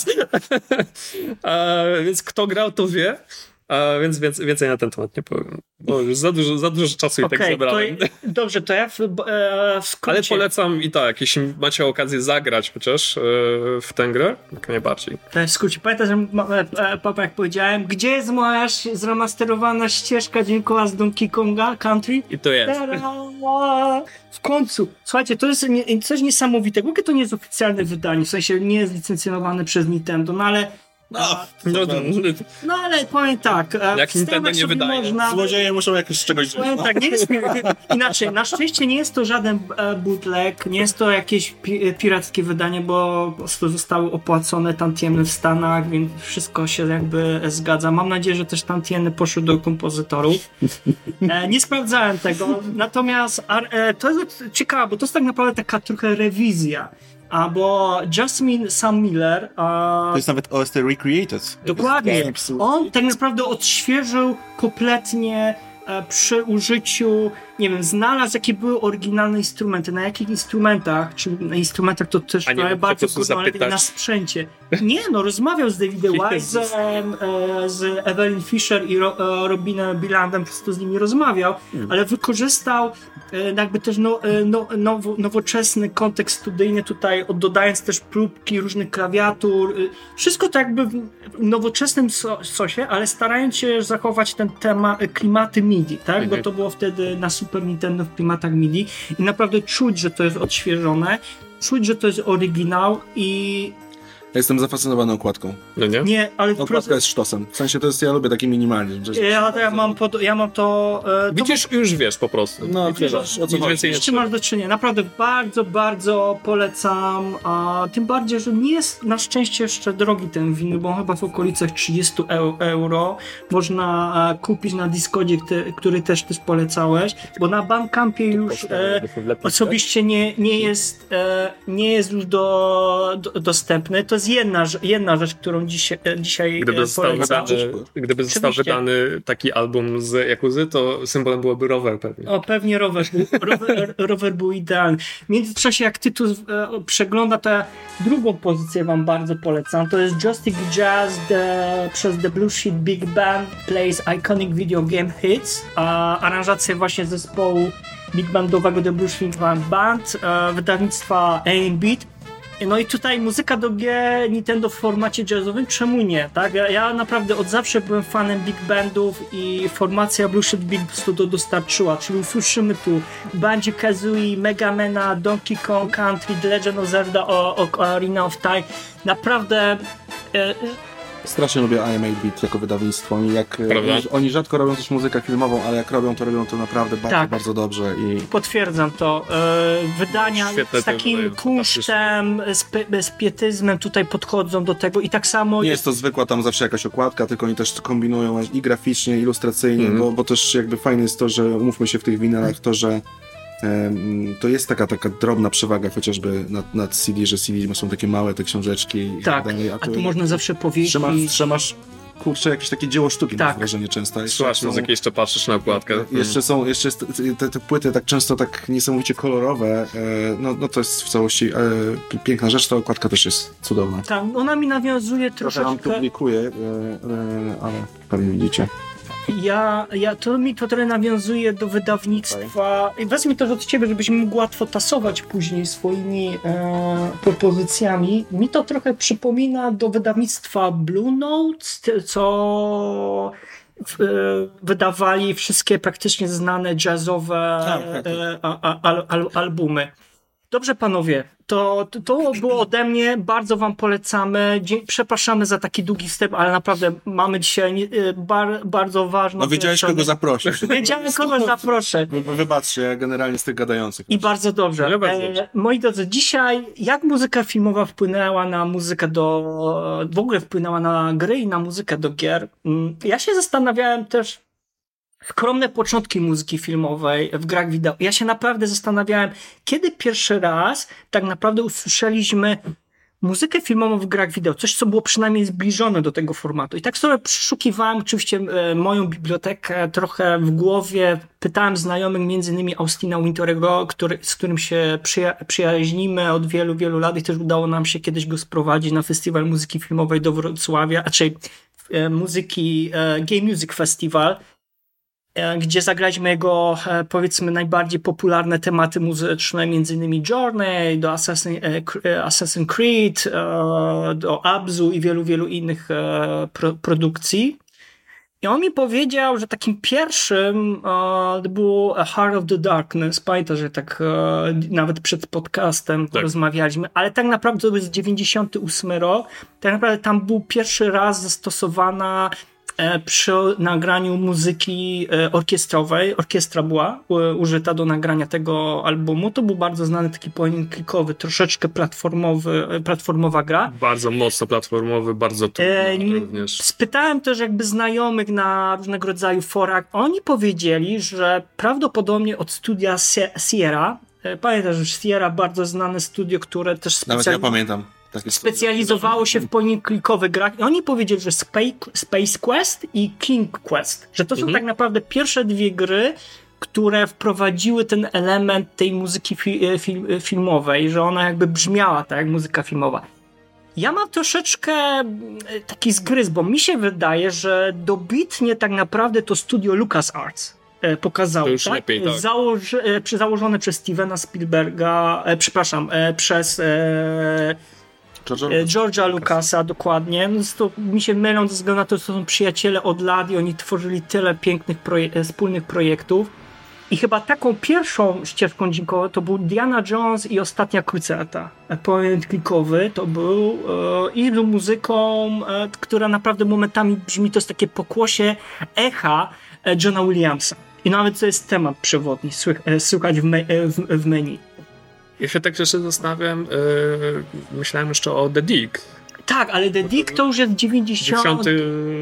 a, więc kto grał, to wie. A, więc, więc więcej na ten temat nie powiem. Bo już za dużo, za dużo czasu Okay, i tak zabrałem. To, dobrze, to ja w, e, w skrócie. Ale polecam i tak, jeśli macie okazję zagrać chociaż e, w tę grę, jak najbardziej. To jest w skrócie. Pamiętaj, że e, papa, jak powiedziałem, gdzie jest moja zremasterowana ścieżka dźwiękowa z Donkey Konga Country? I to jest. Ta-da! W końcu. Słuchajcie, to jest nie, coś niesamowitego. To nie jest oficjalne wydanie, w sensie nie jest licencjonowane przez Nintendo, no ale No, No, no, no ale powiem tak. Jak Nintendo nie wydaje. Można... Złodzieje muszą jakoś z czegoś żyć. Powiem tak, nie jest... Inaczej, na szczęście nie jest to żaden e, bootleg, nie jest to jakieś pi- pirackie wydanie, bo po prostu zostały opłacone tantiemy w Stanach, więc wszystko się jakby zgadza. Mam nadzieję, że też tantiemy poszły do kompozytorów. E, nie sprawdzałem tego, natomiast e, to jest ciekawe, bo to jest tak naprawdę taka trochę rewizja. A bo Jasmine Sam Miller... A... To jest nawet O S T Recreated. Dokładnie. On tak naprawdę odświeżył kompletnie e, przy użyciu, nie wiem, znalazł jakie były oryginalne instrumenty, na jakich instrumentach, czy na instrumentach to też trochę bardziej górno, ale na sprzęcie. Nie, no rozmawiał z Davidem Wise'em, e, z Evelyn Fisher i Ro, e, Robinem Bilandem, po prostu z nimi rozmawiał, hmm. ale wykorzystał e, jakby też no, e, no, nowo, nowoczesny kontekst studyjny tutaj, dodając też próbki różnych klawiatur, e, wszystko to jakby w nowoczesnym so, sosie, ale starając się zachować ten temat, klimaty MIDI, tak, hmm. bo to było wtedy na Super Nintendo w klimatach MIDI i naprawdę czuć, że to jest odświeżone, czuć, że to jest oryginał i ja jestem zafascynowany okładką. No nie? Nie, ale okładka prosto... jest sztosem. W sensie to jest, ja lubię taki minimalizm. Że... Ja, ja mam pod, ja mam to... E, Widzisz, to... już wiesz po prostu. No, wiesz, wiesz, o co chodzi. Wiesz, czy masz do czynienia. Naprawdę bardzo, bardzo polecam. A tym bardziej, że nie jest na szczęście jeszcze drogi ten winyl, bo chyba w okolicach trzydzieści euro można e, kupić na Discodzie, który, który też ty polecałeś, bo na Bandcampie już e, osobiście nie, nie, jest, e, nie jest już do, do, dostępny. To jest jedna, jedna rzecz, którą dzisiaj, dzisiaj gdyby został, wydany, gdyby został Oczywiście. wydany taki album z Yakuzy, to symbolem byłoby rower pewnie. O, pewnie rower. Rower, rower był idealny. W międzyczasie, jak tytuł e, przegląda, to ja drugą pozycję wam bardzo polecam. To jest Joystick Jazz the, przez The Blue Sheet Big Band plays iconic video game hits. A aranżację właśnie zespołu big bandowego The Blue Sheet Band, e, wydawnictwa A M Beat. No i tutaj muzyka do gier Nintendo w formacie jazzowym, czemu nie, tak? Ja, ja naprawdę od zawsze byłem fanem big bandów i formacja Blue Sheet Big to dostarczyła, czyli usłyszymy tu Banjo-Kazooie, Mega Mana, Donkey Kong Country, The Legend of Zelda, o, o, Arena of Time. Naprawdę... E, Strasznie lubię I M A Beat jako wydawnictwo i jak Prawda? oni rzadko robią też muzykę filmową, ale jak robią, to robią to naprawdę bardzo, tak. bardzo dobrze. I potwierdzam to. E, wydania Świetne z takim wydają, kunsztem, z, pe- z pietyzmem tutaj podchodzą do tego i tak samo... nie jest to zwykła tam zawsze jakaś okładka, tylko oni też kombinują i graficznie, i ilustracyjnie, mm. bo, bo też jakby fajne jest to, że umówmy się w tych winylach, to, że um, to jest taka taka drobna przewaga chociażby nad, nad C D, że C D są takie małe te książeczki i tak, tak dalej. A, tu, a tu można zawsze powiedzieć... Trzymasz, trzymasz kurczę, jakieś takie dzieło sztuki, tak. mam wrażenie często. Słuchasz muzyki, jeszcze patrzysz na okładkę. Jeszcze są, jeszcze jest, te, te płyty tak często tak niesamowicie kolorowe, no, no to jest w całości e, piękna rzecz, ta okładka też jest cudowna. Tak, ona mi nawiązuje troszkę... Trochę troszeczkę... nam publikuję, e, e, ale pewnie widzicie. Ja, ja, to mi to trochę nawiązuje do wydawnictwa i wezmę też od ciebie, żebyś mógł łatwo tasować później swoimi e, propozycjami. Mi to trochę przypomina do wydawnictwa Blue Note, co w, e, wydawali wszystkie praktycznie znane jazzowe e, a, a, al, albumy. Dobrze, panowie, to, to, to było ode mnie, bardzo wam polecamy, Dzie- przepraszamy za taki długi wstęp, ale naprawdę mamy dzisiaj bar, bardzo ważną... No wiedziałeś, kogo zaprosić. Wiedziałem, kogo zaproszę. Wybaczcie, ja generalnie z tych gadających. I bardzo dobrze. No, bardzo dobrze. E, moi drodzy, dzisiaj jak muzyka filmowa wpłynęła na muzykę do... w ogóle wpłynęła na gry i na muzykę do gier. Ja się zastanawiałem też skromne początki muzyki filmowej w grach wideo. Ja się naprawdę zastanawiałem, kiedy pierwszy raz tak naprawdę usłyszeliśmy muzykę filmową w grach wideo. Coś, co było przynajmniej zbliżone do tego formatu. I tak sobie przeszukiwałem oczywiście e, moją bibliotekę trochę w głowie. Pytałem znajomych, między innymi Austina Wintorego, który, z którym się przyja- przyjaźnimy od wielu, wielu lat i też udało nam się kiedyś go sprowadzić na Festiwal Muzyki Filmowej do Wrocławia, a czyli e, muzyki e, Game Music Festival, gdzie zagraliśmy jego, powiedzmy, najbardziej popularne tematy muzyczne, między innymi Journey, do Assassin, Assassin's Creed, do Abzu i wielu, wielu innych pro, produkcji. I on mi powiedział, że takim pierwszym to było A Heart of the Darkness. Pamiętam, że tak nawet przed podcastem tak rozmawialiśmy, ale tak naprawdę to był dziewięćdziesiąty ósmy rok. Tak naprawdę tam był pierwszy raz zastosowana przy nagraniu muzyki orkiestrowej. Orkiestra była użyta do nagrania tego albumu. To był bardzo znany taki point clickowy, troszeczkę platformowy, platformowa gra. Bardzo mocno platformowy, bardzo trudny e, również. Spytałem też jakby znajomych na różnego rodzaju forach. Oni powiedzieli, że prawdopodobnie od studia Sierra, pamiętasz, że Sierra bardzo znane studio, które też specjalizowało... Nawet ja pamiętam. Specjalizowało się w point-clickowych grach i oni powiedzieli, że Space Quest i King Quest, że to są mhm. tak naprawdę pierwsze dwie gry, które wprowadziły ten element tej muzyki fi- film, filmowej, że ona jakby brzmiała tak jak muzyka filmowa. Ja mam troszeczkę taki zgryz, bo mi się wydaje, że dobitnie tak naprawdę to studio LucasArts pokazało, to już tak? Lepiej, tak. Założy, założone przez Stevena Spielberga, e, przepraszam, e, przez e, George'a Lucasa, dokładnie. No to mi się mylą ze względu na to, że to są przyjaciele od lat i oni tworzyli tyle pięknych proje- wspólnych projektów. I chyba taką pierwszą ścieżką dźwiękową to był Diana Jones i Ostatnia Krucjata. Point clickowy to był e, i był muzyką, e, która naprawdę momentami brzmi, to jest takie pokłosie echa e, Johna Williamsa. I nawet to jest temat przewodni, słych, e, słychać w, me, e, w, w menu. Ja się tak jeszcze zastanawiam, yy, myślałem jeszcze o The Dig. Tak, ale The Dig to już jest dziewięćdziesiąty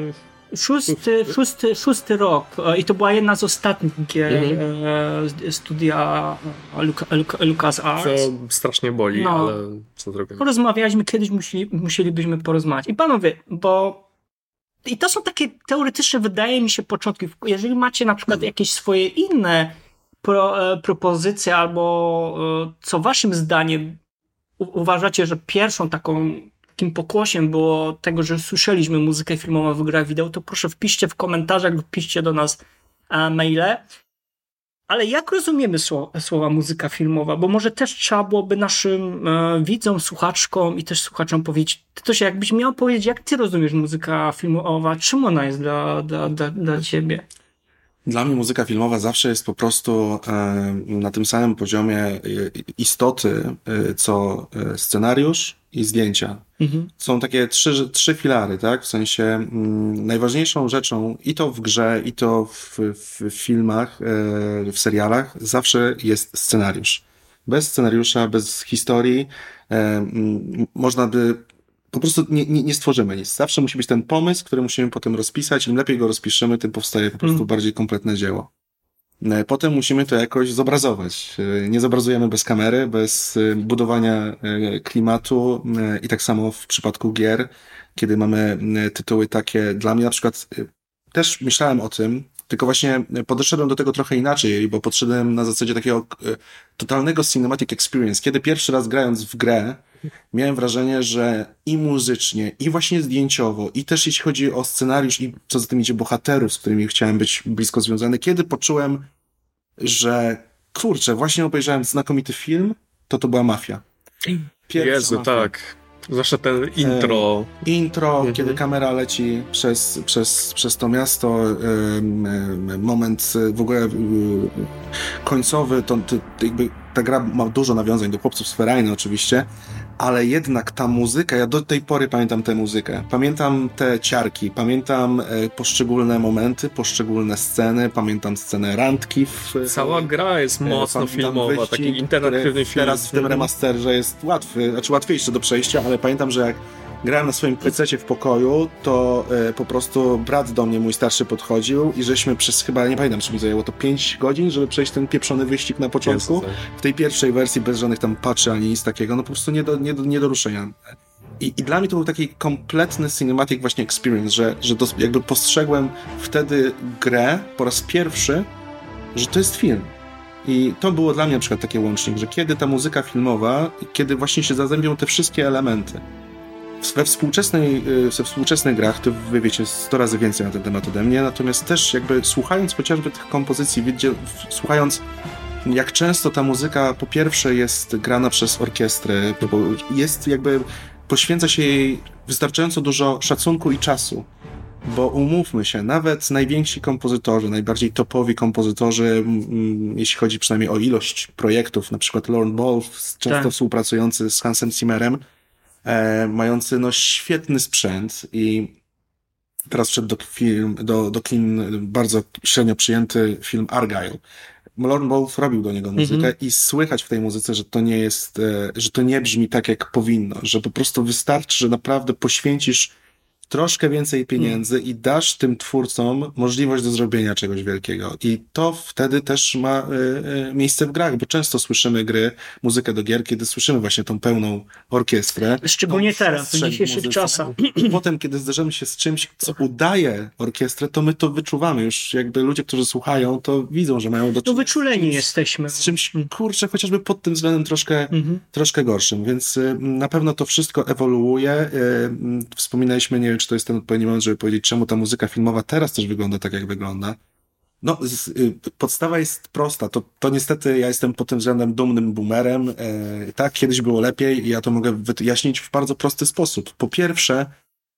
szósty, szósty, szósty rok i to była jedna z ostatnich gier mm-hmm. studia Luka, Luka, LucasArts. To strasznie boli, no. Ale co zrobimy? Porozmawialiśmy, kiedyś musieli, musielibyśmy porozmawiać. I panowie, bo i to są takie teoretyczne, wydaje mi się, początki. Jeżeli macie na przykład jakieś swoje inne Pro, e, propozycje albo e, co waszym zdaniem u, uważacie, że pierwszą taką takim pokłosiem było tego, że słyszeliśmy muzykę filmową w grach wideo, to proszę wpiszcie w komentarzach lub piszcie do nas e, maile. Ale jak rozumiemy słowa, słowa muzyka filmowa? Bo może też trzeba byłoby naszym e, widzom, słuchaczkom i też słuchaczom powiedzieć, to się jakbyś miał powiedzieć, jak ty rozumiesz muzyka filmowa, czym ona jest dla, dla, dla, dla ciebie? Dla mnie muzyka filmowa zawsze jest po prostu e, na tym samym poziomie e, istoty, e, co e, scenariusz i zdjęcia. Mhm. Są takie trzy, trzy filary, tak? W sensie m, najważniejszą rzeczą i to w grze, i to w, w filmach, e, w serialach zawsze jest scenariusz. Bez scenariusza, bez historii e, m, można by po prostu nie, nie, nie stworzymy nic. Zawsze musi być ten pomysł, który musimy potem rozpisać. Im lepiej go rozpiszemy, tym powstaje po prostu mm. bardziej kompletne dzieło. Potem musimy to jakoś zobrazować. Nie zobrazujemy bez kamery, bez budowania klimatu i tak samo w przypadku gier, kiedy mamy tytuły takie, dla mnie na przykład też myślałem o tym, tylko właśnie podeszedłem do tego trochę inaczej, bo podszedłem na zasadzie takiego totalnego cinematic experience. Kiedy pierwszy raz grając w grę, miałem wrażenie, że i muzycznie, i właśnie zdjęciowo, i też jeśli chodzi o scenariusz i co za tym idzie bohaterów, z którymi chciałem być blisko związany, kiedy poczułem, że kurczę, właśnie obejrzałem znakomity film, to to była Mafia. Pierwsza Jezu, Mafia. Tak. Zwłaszcza ten intro. E, intro, mhm. kiedy kamera leci przez, przez, przez to miasto, e, e, moment w ogóle e, końcowy, to, to jakby ta gra ma dużo nawiązań do chłopców z Ferajny oczywiście, ale jednak ta muzyka, ja do tej pory pamiętam tę muzykę. Pamiętam te ciarki, pamiętam e, poszczególne momenty, poszczególne sceny, pamiętam scenę randki. W, Cała gra jest mocno e, filmowa, wyścig, taki interaktywny film. Teraz w tym remasterze jest łatwy, znaczy łatwiejszy do przejścia, ale pamiętam, że jak grałem na swoim pececie w pokoju, to e, po prostu brat do mnie, mój starszy, podchodził i żeśmy przez chyba, nie pamiętam, czy mi zajęło to pięć godzin, żeby przejść ten pieprzony wyścig na początku. Jest, w tej pierwszej wersji, bez żadnych tam patchy ani nic takiego, no po prostu nie do, nie do, nie do ruszenia. I, I dla mnie to był taki kompletny cinematic właśnie experience, że, że dos, jakby postrzegłem wtedy grę po raz pierwszy, że to jest film. I to było dla mnie na przykład taki łącznik, że kiedy ta muzyka filmowa, kiedy właśnie się zazębią te wszystkie elementy. We współczesnej, we współczesnych grach to wy wiecie sto razy więcej na ten temat ode mnie, natomiast też jakby słuchając chociażby tych kompozycji, wiecie, słuchając jak często ta muzyka po pierwsze jest grana przez orkiestrę, bo jest jakby, poświęca się jej wystarczająco dużo szacunku i czasu, bo umówmy się, nawet najwięksi kompozytorzy, najbardziej topowi kompozytorzy, m, jeśli chodzi przynajmniej o ilość projektów, na przykład Lorne Ball, często tak. współpracujący z Hansem Zimmerem, E, mający no świetny sprzęt i teraz wszedł do, film, do, do kin bardzo średnio przyjęty film Argyle. Lorne Ball robił do niego muzykę mm-hmm. i słychać w tej muzyce, że to nie jest, e, że to nie brzmi tak jak powinno, że po prostu wystarczy, że naprawdę poświęcisz troszkę więcej pieniędzy mm. i dasz tym twórcom możliwość do zrobienia czegoś wielkiego. I to wtedy też ma y, y, miejsce w grach, bo często słyszymy gry, muzykę do gier, kiedy słyszymy właśnie tą pełną orkiestrę. Szczególnie teraz, w dzisiejszych czasach. I potem, kiedy zderzymy się z czymś, co udaje orkiestrę, to my to wyczuwamy. Już jakby ludzie, którzy słuchają, to widzą, że mają do czynienia. No wyczuleni czymś, jesteśmy. Z czymś, kurczę, chociażby pod tym względem troszkę, mm-hmm. troszkę gorszym. Więc y, na pewno to wszystko ewoluuje. Y, y, wspominaliśmy, nie czy to jest ten odpowiedni moment, żeby powiedzieć, czemu ta muzyka filmowa teraz też wygląda tak, jak wygląda. No, z, y, podstawa jest prosta. To, to niestety ja jestem pod tym względem dumnym boomerem. E, tak, kiedyś było lepiej i ja to mogę wyjaśnić w bardzo prosty sposób. Po pierwsze,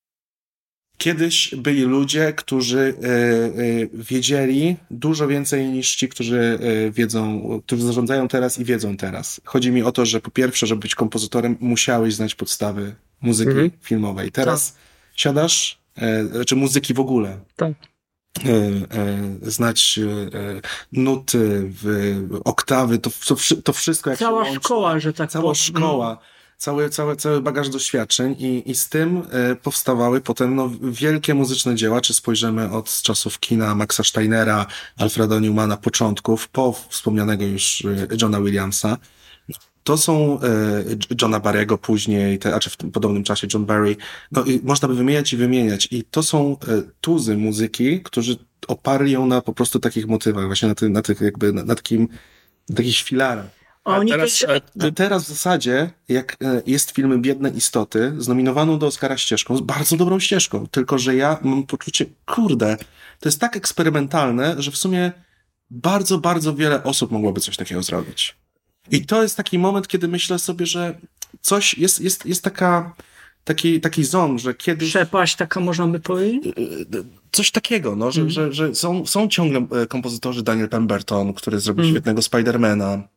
kiedyś byli ludzie, którzy y, y, wiedzieli dużo więcej niż ci, którzy y, wiedzą, którzy zarządzają teraz i wiedzą teraz. Chodzi mi o to, że po pierwsze, żeby być kompozytorem, musiałeś znać podstawy muzyki mhm. filmowej. Teraz tak. siadasz, e, czy muzyki w ogóle. Tak. E, e, znać e, nuty, w, oktawy, to, to, to wszystko jak Cała się łączy, szkoła, że tak Cała powiem. szkoła. Cały, cały, cały bagaż doświadczeń i, i z tym e, powstawały potem no, wielkie muzyczne dzieła, czy spojrzymy od czasów kina Maxa Steinera, Alfreda Newmana, początków, po wspomnianego już e, Johna Williamsa. To są e, Johna Barry'ego później, te, a czy w tym podobnym czasie John Barry. No i można by wymieniać i wymieniać. I to są e, tuzy muzyki, którzy oparli ją na po prostu takich motywach, właśnie na, ty, na tych jakby, na, na takim, na takich filarach. A teraz, a teraz w zasadzie, jak jest film Biedne Istoty, znominowaną do Oscara ścieżką, z bardzo dobrą ścieżką, tylko że ja mam poczucie, kurde, to jest tak eksperymentalne, że w sumie bardzo, bardzo wiele osób mogłoby coś takiego zrobić. I to jest taki moment, kiedy myślę sobie, że coś, jest, jest, jest taka, taki, taki ząb, że kiedyś... Przepaść taka, można by powiedzieć? Coś takiego, no, że, mm. że, że są, są ciągle kompozytorzy, Daniel Pemberton, który zrobił mm. świetnego Spidermana,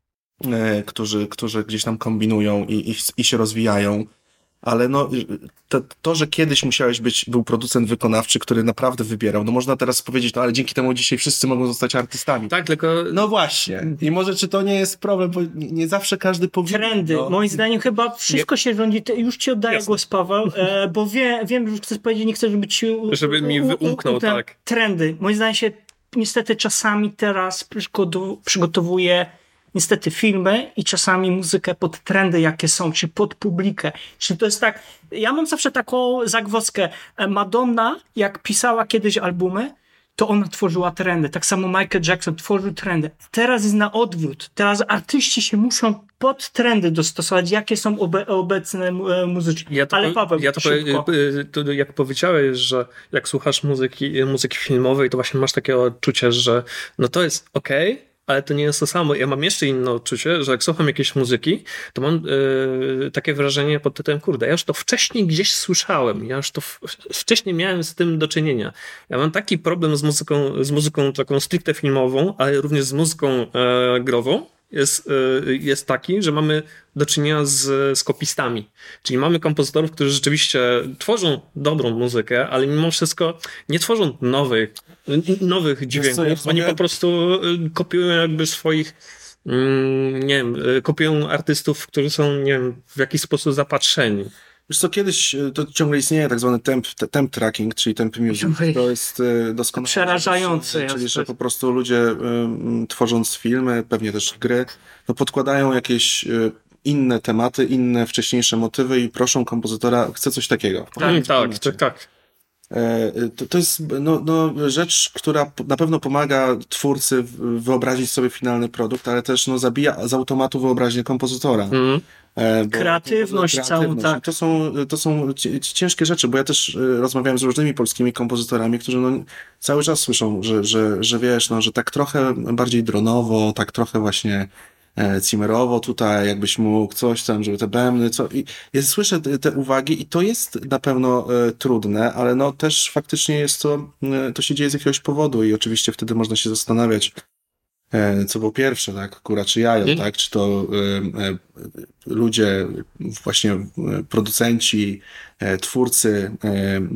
Którzy, którzy gdzieś tam kombinują i, i, i się rozwijają, ale no to, to, że kiedyś musiałeś być, był producent wykonawczy, który naprawdę wybierał, no można teraz powiedzieć, no ale dzięki temu dzisiaj wszyscy mogą zostać artystami. Tak, tylko... No właśnie. I może czy to nie jest problem, bo nie, nie zawsze każdy powinien... Trendy. No. Moim zdaniem chyba wszystko nie... się rządzi. Już ci oddaję Jasne. głos, Paweł, e, bo wie, wiem, że chcesz powiedzieć, nie chcę, żeby ci... U, żeby mi umknął, tak. Trendy. Moim zdaniem się niestety czasami teraz przygotowuje niestety filmy i czasami muzykę pod trendy, jakie są, czy pod publikę. Czyli to jest tak, ja mam zawsze taką zagwozdkę. Madonna, jak pisała kiedyś albumy, to ona tworzyła trendy. Tak samo Michael Jackson tworzył trendy. Teraz jest na odwrót. Teraz artyści się muszą pod trendy dostosować, jakie są obe, obecne muzyczne. Ja to, Ale Paweł, ja to, to jak powiedziałeś, że jak słuchasz muzyki, muzyki filmowej, to właśnie masz takie odczucie, że no to jest okej, okay, ale to nie jest to samo. Ja mam jeszcze inne odczucie, że jak słucham jakiejś muzyki, to mam yy, takie wrażenie pod tytułem, kurde, ja już to wcześniej gdzieś słyszałem, ja już to w, wcześniej miałem z tym do czynienia. Ja mam taki problem z muzyką, z muzyką taką stricte filmową, ale również z muzyką e, grową, jest, jest taki, że mamy do czynienia z, z kopistami. Czyli mamy kompozytorów, którzy rzeczywiście tworzą dobrą muzykę, ale mimo wszystko nie tworzą nowych, nowych dźwięków. Ja Oni po prostu kopiują jakby swoich nie wiem, kopiują artystów, którzy są, nie wiem, w jakiś sposób zapatrzeni. Wiesz co, kiedyś to ciągle istnieje tak zwany temp, temp tracking, czyli temp music. To jest doskonałe. Przerażające. Rzecz, czyli, że po prostu ludzie y, tworząc filmy, pewnie też gry, no podkładają jakieś y, inne tematy, inne wcześniejsze motywy i proszą kompozytora, chcę coś takiego. Tak, tak, tak, tak. To, to jest no, no, rzecz, która na pewno pomaga twórcy wyobrazić sobie finalny produkt, ale też no, zabija z automatu wyobraźnię kompozytora. Mm. Bo, kreatywność, bo, całą, tak. To są, to są ciężkie rzeczy, bo ja też rozmawiałem z różnymi polskimi kompozytorami, którzy no, cały czas słyszą, że, że, że wiesz, no, że tak trochę bardziej dronowo, tak trochę właśnie Zimmerowo tutaj, jakbyś mógł coś tam, żeby te bębny, co... I ja słyszę te, te uwagi i to jest na pewno e, trudne, ale no też faktycznie jest to, e, to się dzieje z jakiegoś powodu i oczywiście wtedy można się zastanawiać, e, co było pierwsze, tak, kura czy jajo, hmm. tak, czy to e, e, ludzie, właśnie e, producenci, e, twórcy e,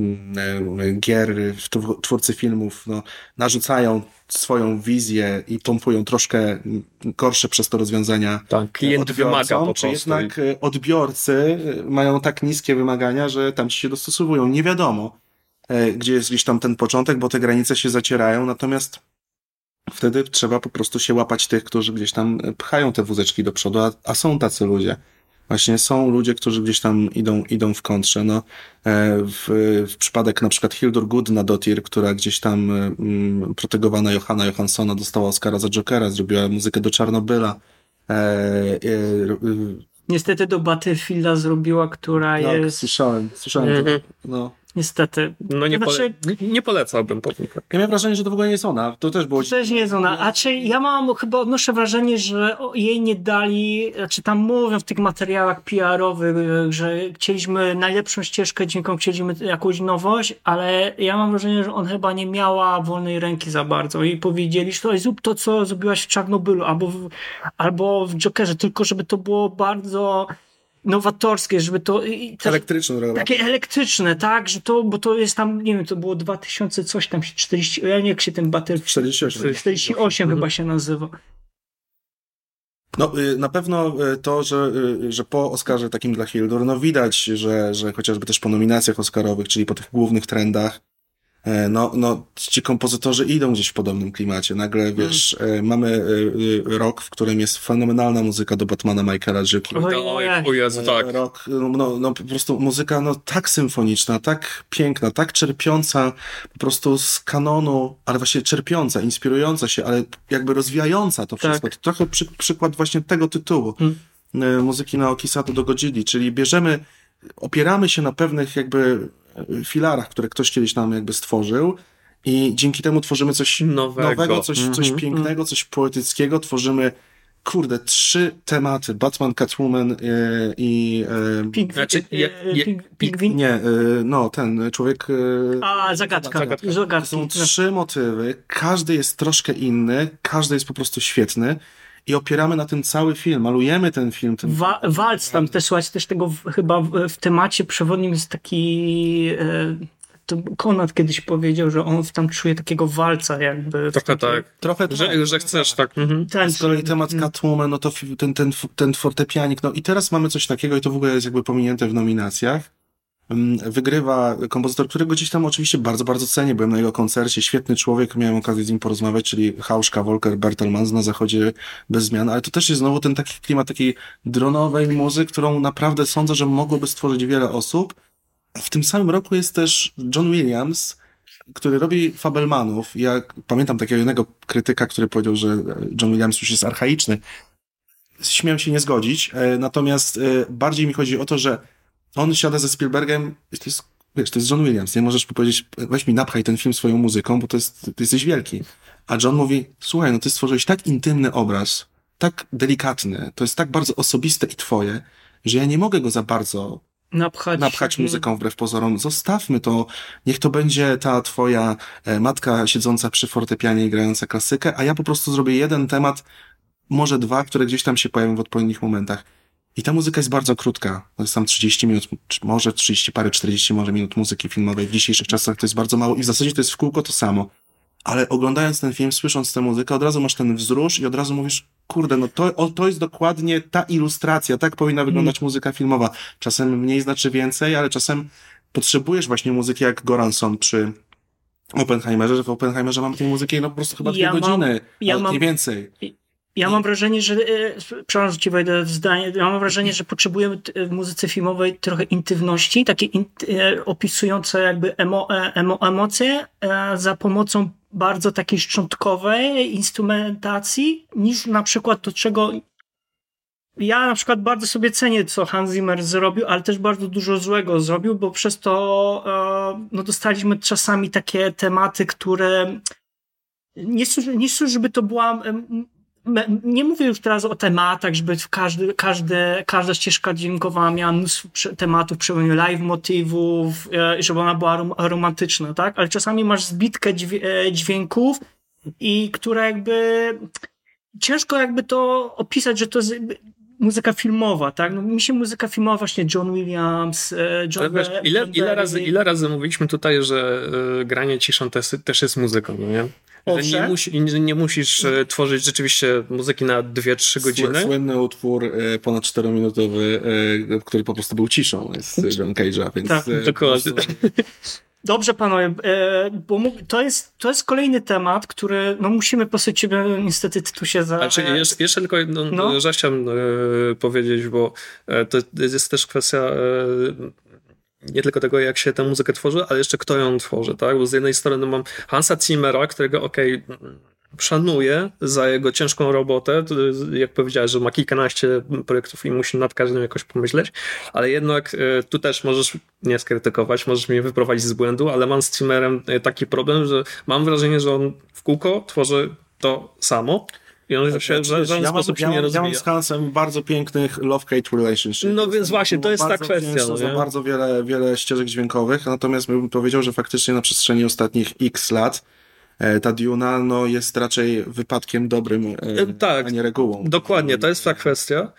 e, gier, twórcy filmów, no, narzucają swoją wizję i pompują troszkę gorsze przez to rozwiązania. Tak, klient wymaga po prostu. Czy jednak odbiorcy mają tak niskie wymagania, że tam ci się dostosowują. Nie wiadomo, gdzie jest gdzieś tam ten początek, bo te granice się zacierają, natomiast wtedy trzeba po prostu się łapać tych, którzy gdzieś tam pchają te wózeczki do przodu, a, a są tacy ludzie. Właśnie są ludzie, którzy gdzieś tam idą, idą w kontrze. No, w, w przypadek na przykład Hildur Guðnadóttir, która gdzieś tam mm, protegowana Johanna Johanssona dostała Oscara za Jokera, zrobiła muzykę do Czarnobyla. E, e, e, Niestety do Battlefielda zrobiła, która tak, jest... słyszałem, słyszałem mm-hmm. to. No. Niestety. No nie, znaczy, pole- nie polecałbym. Powiem. Ja miałem wrażenie, że to w ogóle nie jest ona. To też było... To też nie jest ona. A czy ja mam, chyba odnoszę wrażenie, że jej nie dali, znaczy tam mówią w tych materiałach P R-owych, że chcieliśmy najlepszą ścieżkę dźwiękową, chcieliśmy jakąś nowość, ale ja mam wrażenie, że on chyba nie miała wolnej ręki za bardzo i powiedzieli, że to zrób to, co zrobiłaś w Czarnobylu albo w, albo w Jokerze, tylko żeby to było bardzo nowatorskie, żeby to... Elektryczne. Takie elektryczne, tak, że to, bo to jest tam, nie wiem, to było dwa tysiące coś tam, czterdzieści, ja nie wiem jak się ten Battlefield... czterdzieści osiem. czterdzieści osiem chyba się nazywa. No, na pewno to, że, że po Oscarze takim dla Hildur, no widać, że, że chociażby też po nominacjach Oscarowych, czyli po tych głównych trendach, no, no ci kompozytorzy idą gdzieś w podobnym klimacie. Nagle, wiesz, mm. mamy rok, w którym jest fenomenalna muzyka do Batmana Michaela Giacchino. O Jezu, tak. Rok, no, no po prostu muzyka no tak symfoniczna, tak piękna, tak czerpiąca po prostu z kanonu, ale właśnie czerpiąca, inspirująca się, ale jakby rozwijająca to wszystko. Tak. To trochę przy, przykład właśnie tego tytułu. Mm. Muzyki Naoki Sato do Godzilli, czyli bierzemy, opieramy się na pewnych jakby filarach, które ktoś kiedyś nam jakby stworzył i dzięki temu tworzymy coś nowego, nowego coś, mm-hmm. coś pięknego, coś poetyckiego, tworzymy kurde, trzy tematy, Batman, Catwoman yy, i... Yy, Pig, znaczy, je, je, pig, pig, pig, nie, yy, no, ten człowiek... Yy, A, zagadka. zagadka. zagadka. To są trzy motywy, każdy jest troszkę inny, każdy jest po prostu świetny i opieramy na tym cały film, malujemy ten film. Ten Wa- walc tam też, słuchajcie, też tego w, chyba w, w temacie przewodnim jest taki... E, to Konrad kiedyś powiedział, że on tam czuje takiego walca jakby. Trochę takiej... tak. Trochę że, tak. Że chcesz, tak. Mhm. Ten, z kolei temat Catwoman, no to ten, ten, ten fortepianik, no i teraz mamy coś takiego i to w ogóle jest jakby pominięte w nominacjach. Wygrywa kompozytor, którego gdzieś tam oczywiście bardzo, bardzo cenię. Byłem na jego koncercie, świetny człowiek, miałem okazję z nim porozmawiać, czyli Hauschka, Volker Bertelmans na zachodzie bez zmian, ale to też jest znowu ten taki klimat takiej dronowej muzy, którą naprawdę sądzę, że mogłoby stworzyć wiele osób. W tym samym roku jest też John Williams, który robi Fabelmanów. Ja pamiętam takiego jednego krytyka, który powiedział, że John Williams już jest archaiczny. Śmiem się nie zgodzić, natomiast bardziej mi chodzi o to, że on siada ze Spielbergiem, to jest wiesz, to jest John Williams, nie możesz mu powiedzieć, weź mi napchaj ten film swoją muzyką, bo to jest, ty jesteś wielki. A John mówi, słuchaj, no ty stworzyłeś tak intymny obraz, tak delikatny, to jest tak bardzo osobiste i twoje, że ja nie mogę go za bardzo napchać, napchać muzyką wbrew pozorom. Zostawmy to, niech to będzie ta twoja e, matka siedząca przy fortepianie i grająca klasykę, a ja po prostu zrobię jeden temat, może dwa, które gdzieś tam się pojawią w odpowiednich momentach. I ta muzyka jest bardzo krótka. To jest tam trzydzieści minut, czy może trzydzieści parę, czterdzieści może minut muzyki filmowej. W dzisiejszych czasach to jest bardzo mało i w zasadzie to jest w kółko to samo. Ale oglądając ten film, słysząc tę muzykę, od razu masz ten wzrusz i od razu mówisz, kurde, no to, o, to jest dokładnie ta ilustracja, tak powinna wyglądać mm. muzyka filmowa. Czasem mniej znaczy więcej, ale czasem potrzebujesz właśnie muzyki jak Goranson przy Oppenheimerze, że w Oppenheimerze mam tej muzyki no po prostu chyba dwie ja godziny, mam, ja mam, nie więcej. Ja mam wrażenie, że, przepraszam, że ci wejdę w zdanie, ja mam wrażenie, że potrzebujemy w muzyce filmowej trochę intymności, takie in, opisujące jakby emo, emo, emocje za pomocą bardzo takiej szczątkowej instrumentacji, niż na przykład do czego ja na przykład bardzo sobie cenię, co Hans Zimmer zrobił, ale też bardzo dużo złego zrobił, bo przez to no, dostaliśmy czasami takie tematy, które nie nie żeby to była... Nie mówię już teraz o tematach, żeby każdy, każdy, każda ścieżka dźwiękowa miała mnóstwo tematów, przełamie live motywów, żeby ona była romantyczna, tak? Ale czasami masz zbitkę dźwięków i która jakby ciężko jakby to opisać, że to jest muzyka filmowa, tak? No, mi się muzyka filmowa, właśnie John Williams, John wiesz, ile, John ile, razy, ile razy mówiliśmy tutaj, że y, granie ciszą też, też jest muzyką, no nie? Że nie, musi, nie, nie musisz e, tworzyć rzeczywiście muzyki na dwie trzy godziny. Słynny utwór e, ponad czterominutowy, e, który po prostu był ciszą z John Cage'a, więc... Tak, e, dokładnie. Prostu... Dobrze, panowie, e, bo to jest, to jest kolejny temat, który no musimy po prostu ciebie niestety tu się za... Znaczy, jeszcze, jeszcze tylko jedną no. rzecz chciałem e, powiedzieć, bo e, to jest też kwestia... E, nie tylko tego, jak się tę muzykę tworzy, ale jeszcze kto ją tworzy, tak? Bo z jednej strony mam Hansa Zimmera, którego okej, okay, szanuję za jego ciężką robotę, jak powiedziałeś, że ma kilkanaście projektów i musi nad każdym jakoś pomyśleć, ale jednak tu też możesz mnie skrytykować, możesz mnie wyprowadzić z błędu, ale mam z Zimmerem taki problem, że mam wrażenie, że on w kółko tworzy to samo. I on się w żaden ja sposób mam, się nie ja rozwija. Ja mam z Hansem bardzo pięknych love-hate relationship. No więc właśnie, to jest ta kwestia. No, za bardzo wiele, wiele ścieżek dźwiękowych, natomiast bym powiedział, że faktycznie na przestrzeni ostatnich x lat ta Duna no, jest raczej wypadkiem dobrym, e, tak, a nie regułą. Dokładnie, to jest ta kwestia.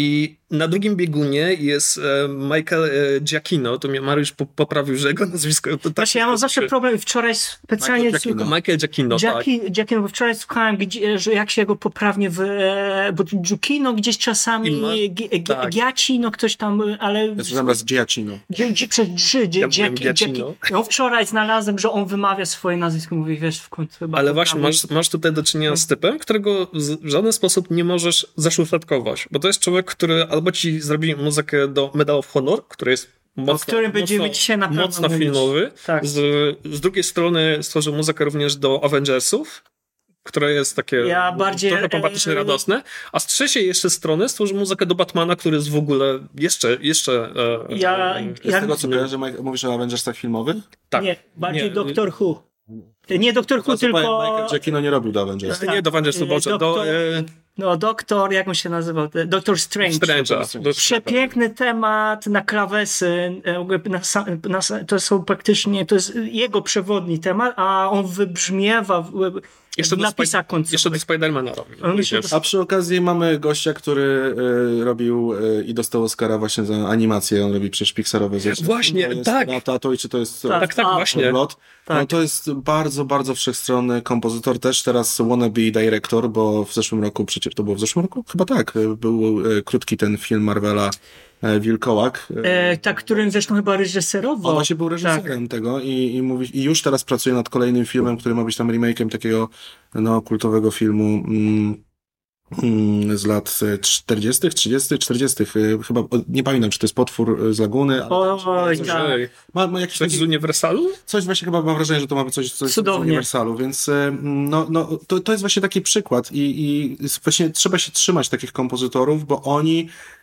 I na drugim biegunie jest e, Michael e, Giacchino. Tu mnie Mariusz po, poprawił, że jego nazwisko... To Właśnie, tak, ja mam zawsze że... problem. Wczoraj specjalnie... Michael Giacchino, słucham, Michael Giacchino, Giacchi, tak. Giacchino, bo wczoraj słuchałem, gdzie, że jak się go poprawnie... W, bo Giacchino gdzieś czasami... Ma... Gi, tak. Giacchino, ktoś tam, ale... Ja zamiast Giacchino. Przez G, Giacchino. Ja wczoraj znalazłem, że on wymawia swoje nazwisko. Mówię, wiesz, w końcu chyba... Ale właśnie, masz, masz tutaj do czynienia z typem, którego w żaden sposób nie możesz zaszufladkować, bo to jest człowiek, który albo ci zrobi muzykę do Medal of Honor, który jest mocno, w którym będziemy mocno, dzisiaj na mocno filmowy. Tak. Z, z drugiej strony stworzył muzykę również do Avengersów, które jest takie ja bardziej, trochę pompatycznie radosne, a z trzeciej jeszcze strony stworzył muzykę do Batmana, który jest w ogóle jeszcze... jeszcze ja, e, z ja, tego co kojarzę, że mówisz o Avengersach filmowych? Tak. Nie, bardziej nie, Doctor Who. Nie Doktor Who, tylko... Michael Giacchino nie robił do Avengers. Tak. Nie, do Avengers, bo doktor, do... E... No, doktor, jak on się nazywał? Doktor Strange. Strange'a. Przepiękny temat na klawesy. Na, na, to są praktycznie, to jest jego przewodni temat, a on wybrzmiewa w, jeszcze w napisach końcowych. Jeszcze do Spidermana robi. A przy okazji mamy gościa, który y, robił y, i dostał Oscara właśnie za animację. On robi przecież Pixarowe rzeczy. Właśnie, tak. Tato i czy to jest... Tak, tak, tak właśnie. Tak. No to jest bardzo, bardzo wszechstronny kompozytor. Też teraz wannabe director, bo w zeszłym roku, przecież to było w zeszłym roku? Chyba tak. Był y, krótki ten film Marvela Wilkołak. E, tak, którym zresztą chyba reżyserował. On właśnie był reżyserem tak. tego i, i, mówi, i już teraz pracuje nad kolejnym filmem, który ma być tam remake'iem takiego no, kultowego filmu mm, mm, z lat czterdziestych, trzydziestych, czterdziestych. Chyba, nie pamiętam, czy to jest Potwór z Laguny. Ale Oj, coś, tak. ma, ma jakiś coś taki, z Uniwersalu? Coś właśnie chyba mam wrażenie, że to ma być coś, coś z Uniwersalu, więc no, no, to, to jest właśnie taki przykład i, i właśnie trzeba się trzymać takich kompozytorów, bo oni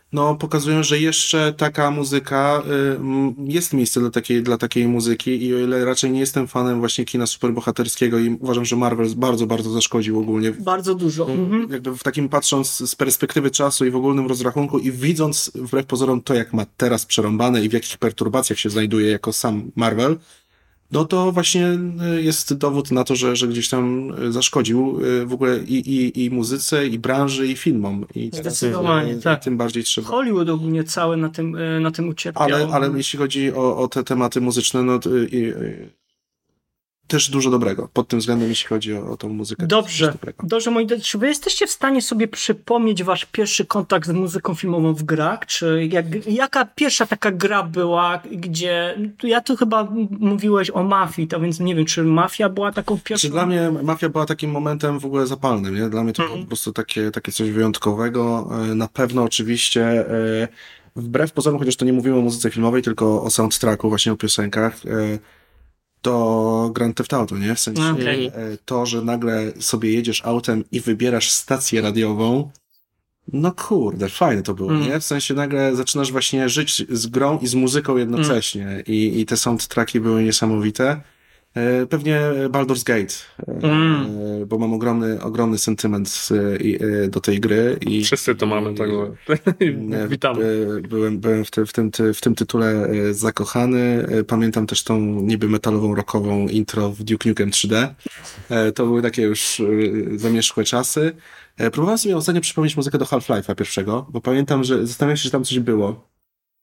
no pokazują, że jeszcze taka muzyka, y, jest miejsce dla takiej, dla takiej muzyki i o ile raczej nie jestem fanem właśnie kina superbohaterskiego i uważam, że Marvel bardzo, bardzo zaszkodził ogólnie. Bardzo dużo. Mhm. Jakby w takim patrząc z perspektywy czasu i w ogólnym rozrachunku i widząc wbrew pozorom to, jak ma teraz przerąbane i w jakich perturbacjach się znajduje jako sam Marvel, no to właśnie jest dowód na to, że, że gdzieś tam zaszkodził w ogóle i, i, i muzyce, i branży, i filmom. I Zdecydowanie, tak. Tym bardziej trzeba. Hollywood ogólnie cały na tym, na tym ucierpiał. Ale, ale jeśli chodzi o, o te tematy muzyczne, no to, i, i, też dużo dobrego pod tym względem, jeśli chodzi o, o tą muzykę. Dobrze, dobrze moi drodzy, czy wy jesteście w stanie sobie przypomnieć wasz pierwszy kontakt z muzyką filmową w grach? Czy jak, jaka pierwsza taka gra była, gdzie, ja tu chyba mówiłeś o Mafii, to więc nie wiem, czy Mafia była taką pierwszą? Znaczy, dla mnie Mafia była takim momentem w ogóle zapalnym, nie? Dla mnie to mm. było po prostu takie, takie coś wyjątkowego. Na pewno oczywiście wbrew pozorom, chociaż to nie mówimy o muzyce filmowej, tylko o soundtracku, właśnie o piosenkach, to Grand Theft Auto, nie? W sensie okay. to, że nagle sobie jedziesz autem i wybierasz stację radiową, no kurde, fajne to było, mm. nie? W sensie nagle zaczynasz właśnie żyć z grą i z muzyką jednocześnie mm. I, i te soundtracki były niesamowite. Pewnie Baldur's Gate, mm. bo mam ogromny, ogromny sentyment do tej gry. I wszyscy to mamy, tak. Witam. Byłem, byłem w, te, w, tym, w tym tytule zakochany. Pamiętam też tą niby metalową, rockową intro w Duke Nukem trzy D. To były takie już zamierzchłe czasy. Próbowałem sobie ostatnio przypomnieć muzykę do Half-Life'a pierwszego, bo pamiętam, że zastanawiam się, czy tam coś było.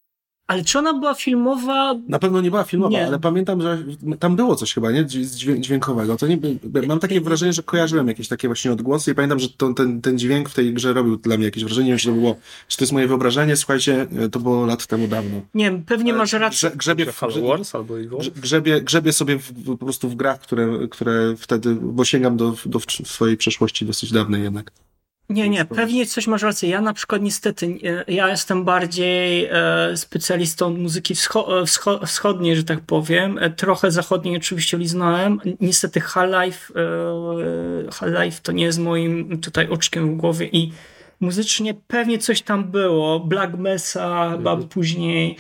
Ale czy ona była filmowa? Na pewno nie była filmowa, nie. ale pamiętam, że tam było coś chyba, nie? Dźwiękowego. To nie, mam takie wrażenie, że kojarzyłem jakieś takie właśnie odgłosy i pamiętam, że to, ten, ten dźwięk w tej grze robił dla mnie jakieś wrażenie. Nie wiem, czy to było, czy to jest moje wyobrażenie. Słuchajcie, to było lat temu dawno. Nie wiem, pewnie masz rację. Grze, grzebie, w, grze, grzebie, grzebie sobie w, po prostu w grach, które, które wtedy, bo sięgam do, do swojej przeszłości dosyć dawnej jednak. Nie, nie, pewnie coś masz rację. Ja na przykład niestety, ja jestem bardziej e, specjalistą muzyki wscho- wscho- wschodniej, że tak powiem. E, trochę zachodniej oczywiście liznąłem. Niestety Half-Life, e, Half-Life to nie jest moim tutaj oczkiem w głowie i muzycznie pewnie coś tam było. Black Mesa chyba mhm. później.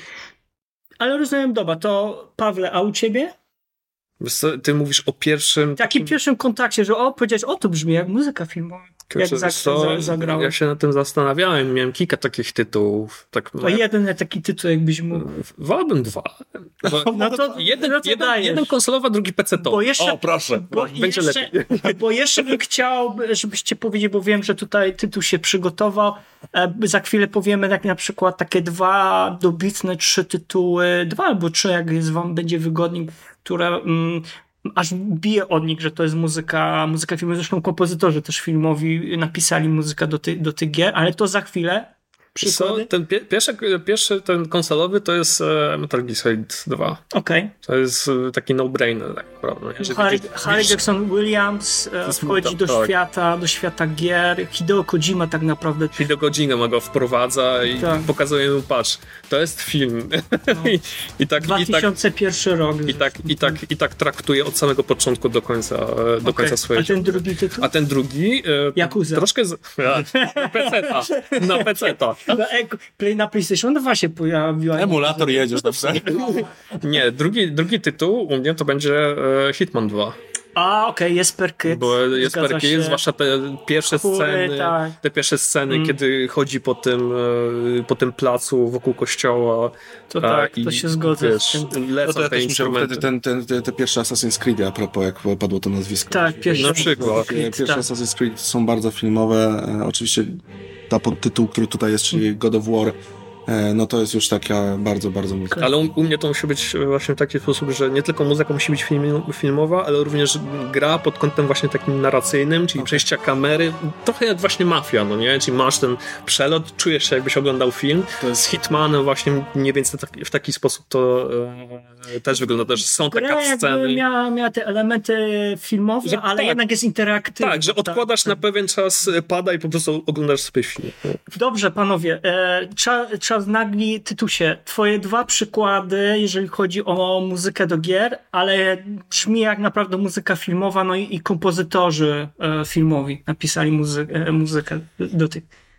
Ale rozumiem, dobra, to Pawle, a u ciebie? Wiesz co, ty mówisz o pierwszym... Takim takim... pierwszym kontakcie, że o, powiedziałeś, o, to brzmi jak muzyka filmowa. Jak za, za, zagrałem. Ja się nad tym zastanawiałem, miałem kilka takich tytułów. Tak, to jak... jeden taki tytuł, jakbyś mógł. Wolałbym dwa. Bo no to, jeden, no to jeden, jeden konsolowa, drugi pecetowy. O, proszę, bo będzie jeszcze, lepiej. Bo jeszcze bym chciał, żebyście powiedzieli, bo wiem, że tutaj tytuł się przygotował. Za chwilę powiemy tak na przykład takie dwa dobitne, trzy tytuły, dwa albo trzy, jak jest wam będzie wygodniej, które... Mm, aż bije od nich, że to jest muzyka, muzyka filmowa. Zresztą kompozytorzy też filmowi napisali muzykę do, ty, do tych gier, ale to za chwilę. So, ten pie- pierwszy, pierwszy, ten konsolowy to jest e, Metal Gear Solid dwa. Okej. Okay. To jest e, taki no-brainer, tak naprawdę. Harry, Harry Jackson Williams e, wchodzi do tak. świata, do świata gier. Hideo Kojima tak naprawdę. Hideo Kojima go wprowadza i tak. pokazuje mu, patrz, to jest film. No. I, i tak, dwa tysiące pierwszy i tak, rok. I tak, i, tak, I tak traktuje od samego początku do końca, do okay. końca swojego. A ten drugi tytuł? A ten drugi e, Yakuza. Troszkę z... na peceta. Na peceta. Play na PlayStation dwa się pojawiła. Emulator jedziesz na przykład. Nie, drugi, drugi tytuł u mnie to będzie e, Hitman dwa. A, okej, okay, jest per kit. Bo jest per kit, zwłaszcza te pierwsze Chóry, sceny, tak. te pierwsze sceny, mm. kiedy chodzi po tym, po tym placu wokół kościoła. To tak, i, to się zgodzę. Wiesz, lecą no to ja te też instrumenty. Ten, ten, te, te pierwsze Assassin's Creed, a propos, jak padło to nazwisko. Tak, pierwsze. Na przykład. Pierwsze tak. Assassin's Creed są bardzo filmowe. Oczywiście ta podtytuł, który tutaj jest, czyli God of War, no to jest już taka bardzo, bardzo muzyka. Ale u, u mnie to musi być właśnie w taki sposób, że nie tylko muzyka musi być film, filmowa, ale również gra pod kątem właśnie takim narracyjnym, czyli okay. przejścia kamery, trochę jak właśnie Mafia, no nie? Czyli masz ten przelot, czujesz się jakbyś oglądał film. To jest... Z Hitmanem właśnie mniej więcej w taki sposób to e, też wygląda, że są te cutsceny. Miała, miała te elementy filmowe, że, ale tak, jednak jest interaktywna. Tak, że odkładasz tak, na pewien czas pada i po prostu oglądasz sobie film. Dobrze, panowie, e, trzeba czas nagli tytusie. Twoje dwa przykłady, jeżeli chodzi o muzykę do gier, ale brzmi jak naprawdę muzyka filmowa, no i, i kompozytorzy e, filmowi napisali muzy- e, muzykę do tych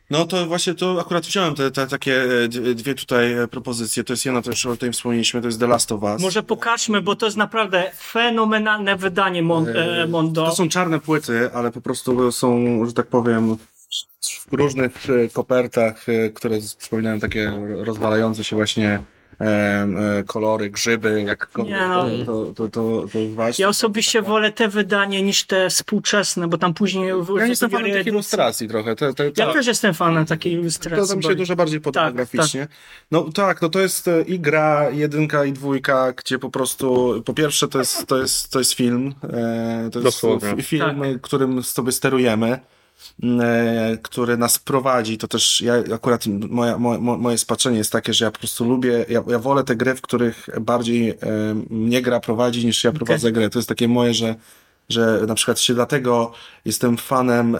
No to właśnie to akurat wziąłem te, te takie dwie tutaj propozycje. To jest jedna, to już o tym wspomnieliśmy, to jest The Last of Us. Może pokażmy, bo to jest naprawdę fenomenalne wydanie Mon- e, Mondo. To są czarne płyty, ale po prostu są, że tak powiem, w różnych kopertach, które przypominają takie rozwalające się właśnie e, e, kolory, grzyby, jak Nie, no. to, to, to, to, to właśnie. Ja osobiście taka... wolę te wydanie niż te współczesne, bo tam później... Ja jestem fanem takich ilustracji trochę. Te, te, ja ta... też jestem fanem takiej ilustracji. To mi się bo... dużo bardziej podoba tak, graficznie. Tak. No tak, no to jest i gra jedynka i dwójka, gdzie po prostu, po pierwsze to jest, to jest, to jest film, e, to jest f- film, tak. którym sobie sterujemy, który nas prowadzi, to też ja akurat moja, moje, moje spaczenie jest takie, że ja po prostu lubię, ja, ja wolę te gry, w których bardziej e, mnie gra prowadzi niż ja prowadzę okay. grę. To jest takie moje, że, że na przykład się dlatego jestem fanem e,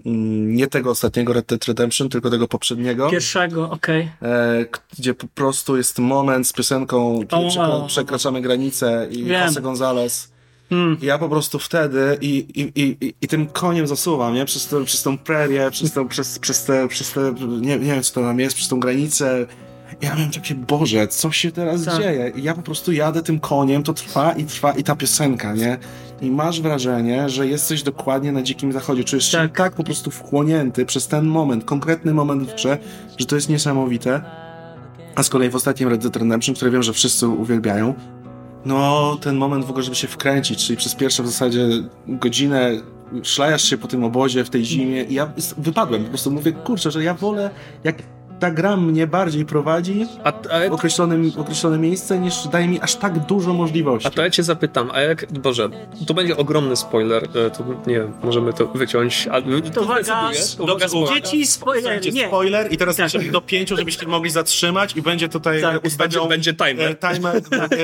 nie tego ostatniego Red Dead Redemption, tylko tego poprzedniego. Pierwszego, okej. Okay. E, gdzie po prostu jest moment z piosenką, kiedy oh. przekraczamy granicę i José González. Hmm. I ja po prostu wtedy i, i, i, i tym koniem zasuwam, nie? Przez, to, przez tą prerię, przez, to, przez, przez te, przez te nie, nie wiem co to tam jest, przez tą granicę. Ja miałem takie, Boże, co się teraz tak. dzieje? I ja po prostu jadę tym koniem, to trwa i trwa i ta piosenka, nie? I masz wrażenie, że jesteś dokładnie na dzikim zachodzie. Czujesz się tak, tak po prostu wchłonięty przez ten moment, konkretny moment w grze, że to jest niesamowite. A z kolei w ostatnim Red Dead Redemption, który wiem, że wszyscy uwielbiają, no, ten moment w ogóle, żeby się wkręcić, czyli przez pierwsze w zasadzie godzinę szlajasz się po tym obozie w tej zimie i ja wypadłem, po prostu mówię, kurczę, że ja wolę, jak ta gra mnie bardziej prowadzi a, a, w określonym, określone miejsce, niż daje mi aż tak dużo możliwości. A to ja cię zapytam, a jak, Boże, to będzie ogromny spoiler, to nie wiem, możemy to wyciąć. A, to uwaga, uwaga spoiler. Dzieci, spoiler, nie. spoiler i teraz tak. do pięciu, żebyście mogli zatrzymać i będzie tutaj tak, ustawiony, będzie, będzie timer, timer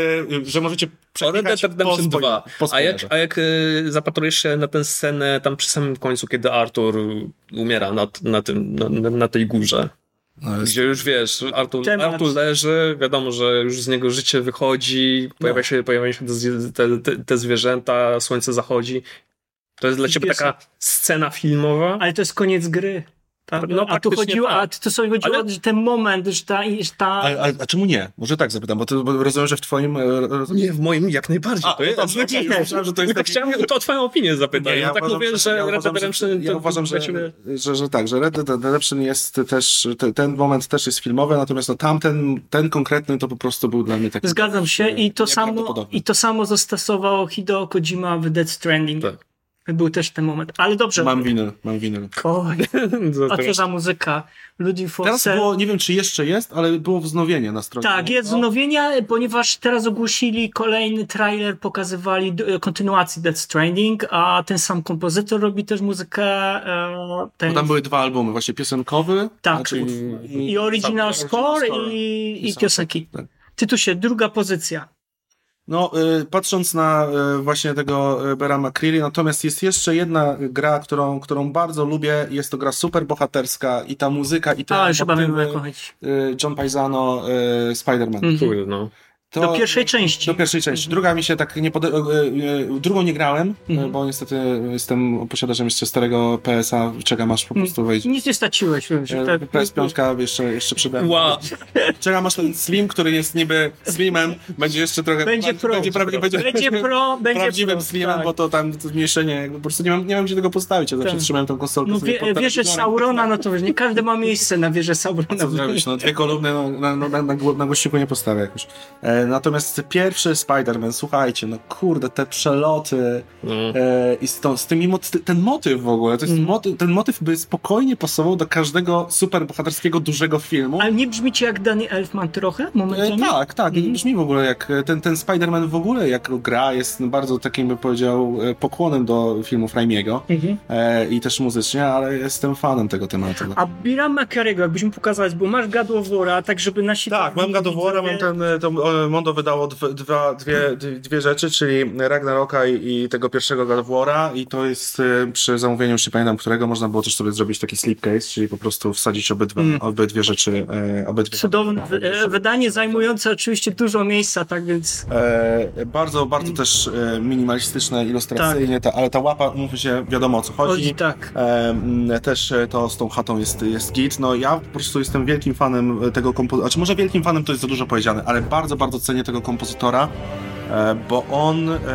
że możecie przeklikać po dwa. A jak, a jak zapatrujesz się na tę scenę tam przy samym końcu, kiedy Artur umiera na, na, tym, na, na tej górze? No jest... Gdzie już wiesz, Artur, Artur leży, wiadomo, że już z niego życie wychodzi, pojawia się, no. pojawiają się te, te, te zwierzęta, słońce zachodzi. To jest dla ciebie Pies... taka scena filmowa. Ale to jest koniec gry. Ta, no, a tu chodziło, tak. a to sobie chodziło, ale... że ten moment, że ta... Że ta... A, a, a czemu nie? Może tak zapytam, bo, to, bo rozumiem, że w twoim... Roz... Nie, w moim jak najbardziej. A, to jest, to, to, nie, nie, myślałem, że to jest taki... Chciałem to o twoją opinię zapytać. Nie, ja, ja tak uważam, mówię, że ja Red Dead Redemption... Ja uważam, że, że, że tak, że Red Dead Redemption jest też... Te, ten moment też jest filmowy, natomiast no, tamten, ten konkretny to po prostu był dla mnie taki... Zgadzam się i to samo, i to samo zastosował Hideo Kojima w Death Stranding. Tak. Był też ten moment, ale dobrze. Mam winyl, mam winyl. Oj, a co za muzyka. Ludzi teraz było, nie wiem czy jeszcze jest, ale było wznowienie na stronie. Tak, jest wznowienie, ponieważ teraz ogłosili kolejny trailer, pokazywali kontynuację Death Stranding, a ten sam kompozytor robi też muzykę. Ten... Bo tam były dwa albumy, właśnie piosenkowy. Tak, znaczy, i, i original score, score i, i, i piosenki. Tak. Tytusie, druga pozycja. No, y, patrząc na y, właśnie tego y, Beara McCreary, natomiast jest jeszcze jedna gra, którą, którą bardzo lubię, jest to gra super bohaterska i ta muzyka i te A, już chyba wiem, jak kochać. John Paisano, y, Spider-Man. Mm-hmm. Cool, no. To, do pierwszej części. Do pierwszej części. Druga mi się tak nie pode... Drugą nie grałem, mm-hmm. bo niestety jestem posiadaczem jeszcze starego P S a. Czekam aż po prostu wejdzie. Nic nie straciłeś. Tak... P S pięć jeszcze, jeszcze przede mną. Wow. Czekam aż ten Slim, który jest niby Slimem, będzie jeszcze trochę... Będzie pro. Będzie, prawie, będzie, będzie pro, będzie prawdziwym pro, Slimem, tak. bo to tam to zmniejszenie, po prostu nie mam, nie mam gdzie tego postawić. Ja zawsze tak. trzymałem tą konsolkę. No wie, wieżę Saurona, no to nie każdy ma miejsce na wieżę Saurona. Co zrobić? No dwie kolumny na, na, na, na, na gościku nie postawię jakoś. E, natomiast pierwszy Spider-Man, słuchajcie, no kurde, te przeloty mm. e, i z, to, z tymi moty- ten motyw w ogóle, to jest mm. motyw, ten motyw by spokojnie pasował do każdego superbohaterskiego dużego filmu. Ale nie brzmi ci jak Danny Elfman trochę? Momentami? E, tak, tak, mm. brzmi w ogóle jak ten, ten Spider-Man w ogóle, jak gra, jest bardzo takim, bym powiedział, pokłonem do filmów Raimiego mm-hmm. e, i też muzycznie, ale jestem fanem tego tematu. A Beara McCreary'ego, jakbyśmy pokazać, bo masz God of War'a, tak żeby nasi... Tak, mam God of War'a, mam ten, tą Mondo wydało dwa, dwa, dwie, dwie rzeczy, czyli Ragnaroka i, i tego pierwszego God of War'a i to jest przy zamówieniu, już nie pamiętam którego, można było też sobie zrobić taki slipcase, czyli po prostu wsadzić obydwa, mm. obydwie rzeczy. Obydwie Cudowne wy- wydanie zajmujące oczywiście dużo miejsca, tak więc... E, bardzo, bardzo mm. też e, minimalistyczne, ilustracyjnie, tak. ta, ale ta łapa, mówmy się, wiadomo o co chodzi. chodzi tak. E, też to z tą chatą jest, jest git. No ja po prostu jestem wielkim fanem tego kompozytora, znaczy może wielkim fanem to jest za dużo powiedziane, ale bardzo, bardzo cenię tego kompozytora, e, bo on e,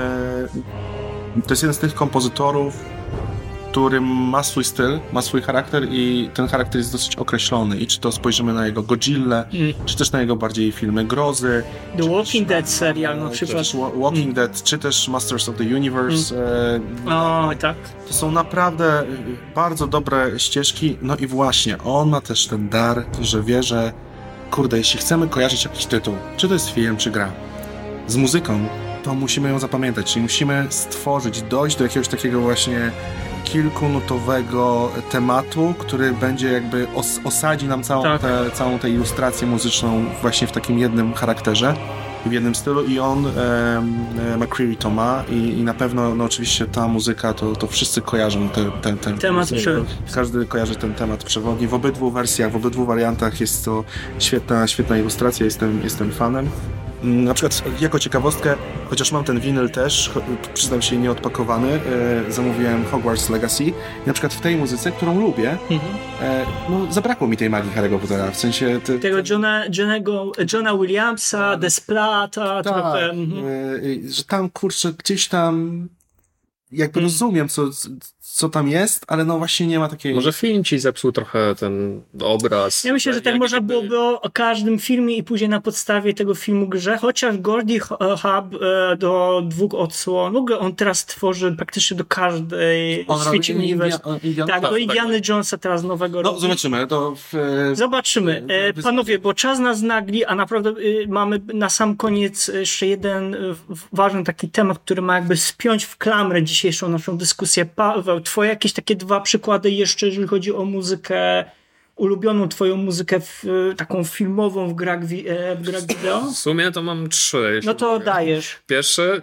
to jest jeden z tych kompozytorów, który ma swój styl, ma swój charakter i ten charakter jest dosyć określony. I czy to spojrzymy na jego Godzillę, mm. czy też na jego bardziej filmy grozy. The Walking Dead serial na przykład. Czy też Walking mm. Dead, czy też Masters of the Universe. Mm. E, o, tak. To są naprawdę bardzo dobre ścieżki. No i właśnie, on ma też ten dar, że wie, że kurde, jeśli chcemy kojarzyć jakiś tytuł, czy to jest film, czy gra, z muzyką, to musimy ją zapamiętać, czyli musimy stworzyć, dojść do jakiegoś takiego właśnie kilkunutowego tematu, który będzie jakby os- osadzi nam całą, tak. tę, całą tę ilustrację muzyczną właśnie w takim jednym charakterze, w jednym stylu i on, e, e, McCreary to ma i, i na pewno, no oczywiście ta muzyka, to, to wszyscy kojarzą ten, ten, ten temat przewodni. Każdy kojarzy ten temat przewodni. W obydwu wersjach, w obydwu wariantach jest to świetna, świetna ilustracja, jestem, jestem fanem. Na przykład jako ciekawostkę, chociaż mam ten winyl też, przyznam się nieodpakowany, e, zamówiłem Hogwarts Legacy i na przykład w tej muzyce, którą lubię, mhm. e, no zabrakło mi tej magii Harry'ego Pottera, w sensie... Te, Tego Johna, Johnego, Johna Williamsa, Desplata, tak, trochę... Mhm. E, że tam, kurczę, gdzieś tam jakby hmm. rozumiem, co, co tam jest, ale no właśnie nie ma takiej... Może film ci zepsuł trochę ten obraz. Ja myślę, że tak można jakby... byłoby o każdym filmie i później na podstawie tego filmu grze, chociaż Gordy Hub e, do dwóch odsłon, w ogóle on teraz tworzy praktycznie do każdej on świecie uniwersum. India... Tak, tak, do Indiana tak, Jonesa teraz nowego No roku. zobaczymy. To w... Zobaczymy. E, panowie, bo czas nas nagli, a naprawdę y, mamy na sam koniec jeszcze jeden y, ważny taki temat, który ma jakby spiąć w klamrę dzisiejszą naszą dyskusję. Paweł, twoje jakieś takie dwa przykłady jeszcze, jeżeli chodzi o muzykę, ulubioną twoją muzykę w, taką filmową w grach, w grach wideo? W sumie to mam trzy. No to mogę. Dajesz. Pierwszy,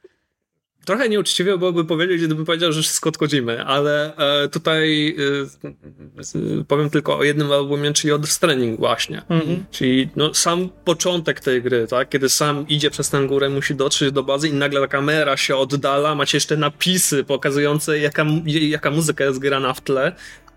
trochę nieuczciwie byłoby powiedzieć, gdybym powiedział, że wszystko od Kojimy, ale e, tutaj e, powiem tylko o jednym albumie, czyli o Death Stranding właśnie. Mm-hmm. Czyli no, sam początek tej gry, tak? Kiedy sam idzie przez tę górę, musi dotrzeć do bazy i nagle ta kamera się oddala, macie jeszcze napisy pokazujące, jaka, jaka muzyka jest grana w tle.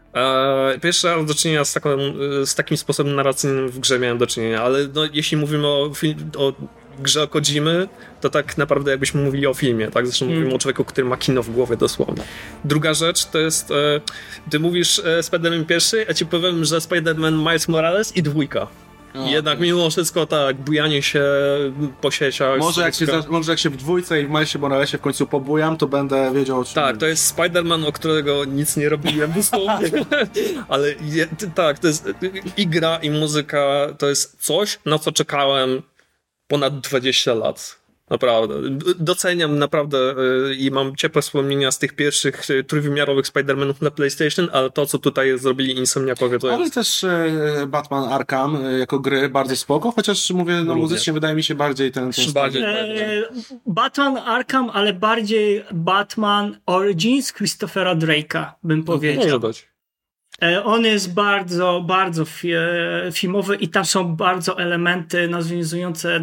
E, pierwszy raz do czynienia z, taką, z takim sposobem narracyjnym w grze miałem do czynienia, ale no, jeśli mówimy o, film, o grze o Kojimy, to tak naprawdę jakbyśmy mówili o filmie, tak? Zresztą mm. mówimy o człowieku, który ma kino w głowie dosłownie. Druga rzecz to jest, e, ty mówisz e, Spider-Man pierwszy, ja ci powiem, że Spider-Man Miles Morales i dwójka. O, Jednak mimo wszystko tak, bujanie się po sieciach. Może jak, się, może jak się w dwójce i w Milesie Moralesie w końcu pobujam, to będę wiedział o czym. Tak, to jest Spider-Man, o którego nic nie robiłem dosłownie. Ale je, tak, to jest i gra, i muzyka, to jest coś, na co czekałem ponad dwadzieścia lat. Naprawdę. Doceniam naprawdę yy, i mam ciepłe wspomnienia z tych pierwszych yy, trójwymiarowych Spider-Manów na PlayStation, ale to, co tutaj zrobili Insomniakowie, to ale jest... też yy, Batman Arkham yy, jako gry bardzo spoko, chociaż mówię, no muzycznie wydaje mi się bardziej ten... ten bardziej e, Batman Arkham, ale bardziej Batman Origins Christophera Drake'a, bym powiedział. Może być. On jest bardzo, bardzo fi- filmowy i tam są bardzo elementy nawiązujące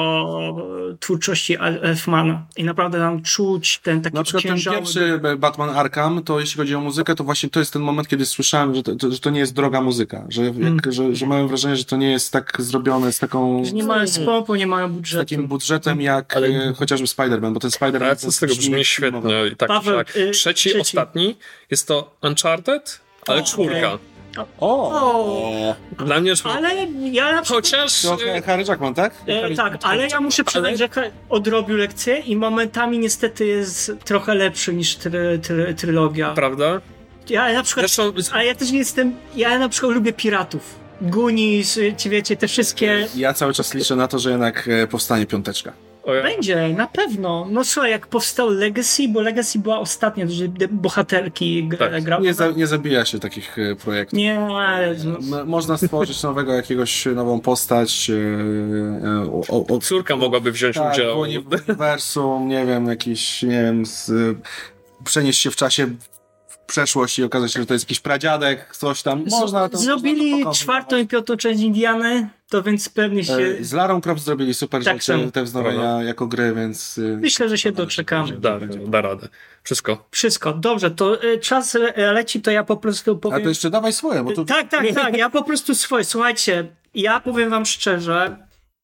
do twórczości Elfmana. I naprawdę tam czuć ten taki Na przykład ciężały... ten pierwszy Batman Arkham, to jeśli chodzi o muzykę, to właśnie to jest ten moment, kiedy słyszałem, że to, że to nie jest droga muzyka. Że, jak, mm. że, że mam wrażenie, że to nie jest tak zrobione z taką... Że nie mają spompu, nie mają budżetu. Z takim budżetem jak Ale... chociażby Spider-Man, bo ten Spider-Man... Ale co z tego brzmi świetnie. I tak, Paweł, tak. Trzeci, trzeci, ostatni jest to Uncharted, ale czwórka. Okay. O! Dla mnie... Ale ja na przykład... Chociaż... Okay, Harry Jackman, tak? E, tak, ale ja muszę przyznać, że odrobił lekcję i momentami niestety jest trochę lepszy niż try, try, trylogia. Prawda? Ja na przykład... Zresztą... Ale ja też nie jestem... Ja na przykład lubię piratów. Goonies, ci wiecie, te wszystkie... Ja cały czas liczę na to, że jednak powstanie piąteczka. Ja. Będzie, na pewno. No słuchaj, jak powstał Legacy, bo Legacy była ostatnia, że bohaterki tak. grały. Nie, za, nie zabija się takich projektów. Nie, no. Można stworzyć nowego jakiegoś, nową postać. E, o, o, Córka mogłaby wziąć tak, udział. Uniwersum, nie wiem, jakiś, nie wiem, z, przenieść się w czasie w przeszłość i okazać się, że to jest jakiś pradziadek, coś tam. Można to, Zrobili można to czwartą i piątą część Indiany, to więc pewnie się... E, Z Larą Croft zrobili super tak rzeczy, są. te wznowienia Prawda. jako gry, więc... Myślę, że się doczekamy. Da, da radę. Wszystko. Wszystko. Dobrze, to y, czas y, leci, to ja po prostu powiem... A to jeszcze dawaj swoje, bo tu... Tak, tak, tak, ja po prostu swoje. Słuchajcie, ja powiem wam szczerze,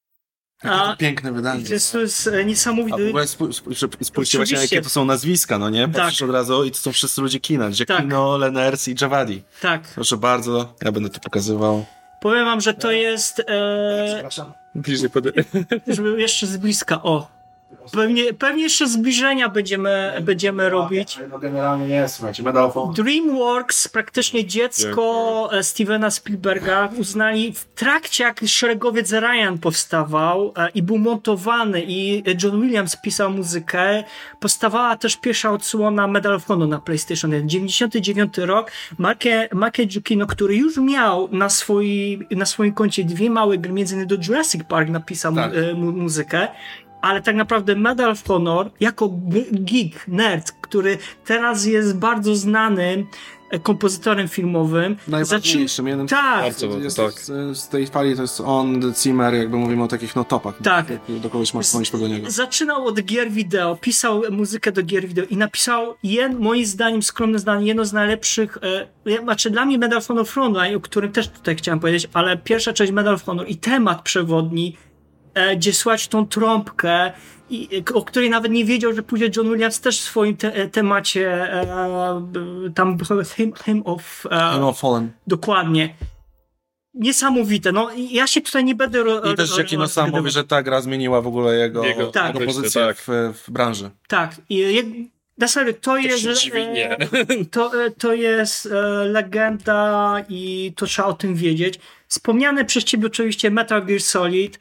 A, piękne wydanie. To jest, to jest niesamowite. A w ogóle spó- spó- spójrzcie właśnie, jakie to są nazwiska, no nie? Patrzysz tak. od razu i to są wszyscy ludzie kina. Giacchino, tak. Leners i Javadi. Tak. Proszę bardzo, ja będę to pokazywał. Powiem wam, że to jest... E... Przepraszam. Bliżej pod... Żeby jeszcze z bliska, o. Pewnie, pewnie jeszcze zbliżenia będziemy, będziemy robić. No generalnie nie, słuchajcie, Medal of Honor. DreamWorks, praktycznie dziecko yeah. Stevena Spielberga, uznali w trakcie, jak Szeregowiec Ryan powstawał e, i był montowany i John Williams pisał muzykę, powstawała też pierwsza odsłona Medal of Honor na PlayStation jeden. dziewięćdziesiąty dziewiąty rok. Markę Giacchino, który już miał na, swoi, na swoim koncie dwie małe gry, między innymi do Jurassic Park napisał tak. mu, e, mu, muzykę. Ale tak naprawdę Medal of Honor jako geek, nerd, który teraz jest bardzo znanym kompozytorem filmowym. Najważniejszym, jednym tak. Bardzo, jest, tak. Z, z tej fali to jest on, Zimmer, jakby mówimy o takich no topach. Tak. Do kogoś masz dzwonić do niego. Zaczynał od gier wideo, pisał muzykę do gier wideo i napisał, jed, moim zdaniem, skromne zdanie, jedno z najlepszych, e, znaczy dla mnie Medal of Honor Frontline, o którym też tutaj chciałem powiedzieć, ale pierwsza część Medal of Honor i temat przewodni, gdzie słychać tą trąbkę, i, o której nawet nie wiedział, że później John Williams też w swoim te, temacie e, tam hymn, hymn of... E, hymn of Fallen. Dokładnie. Niesamowite. No, ja się tutaj nie będę... Ro, I też Giacchino sam mówi, że ta gra zmieniła w ogóle jego, jego tak. jego pozycję tak. w, w branży. Tak. I, na serio, to, to jest... E, to, to jest e, legenda i to trzeba o tym wiedzieć. Wspomniane przez ciebie oczywiście Metal Gear Solid,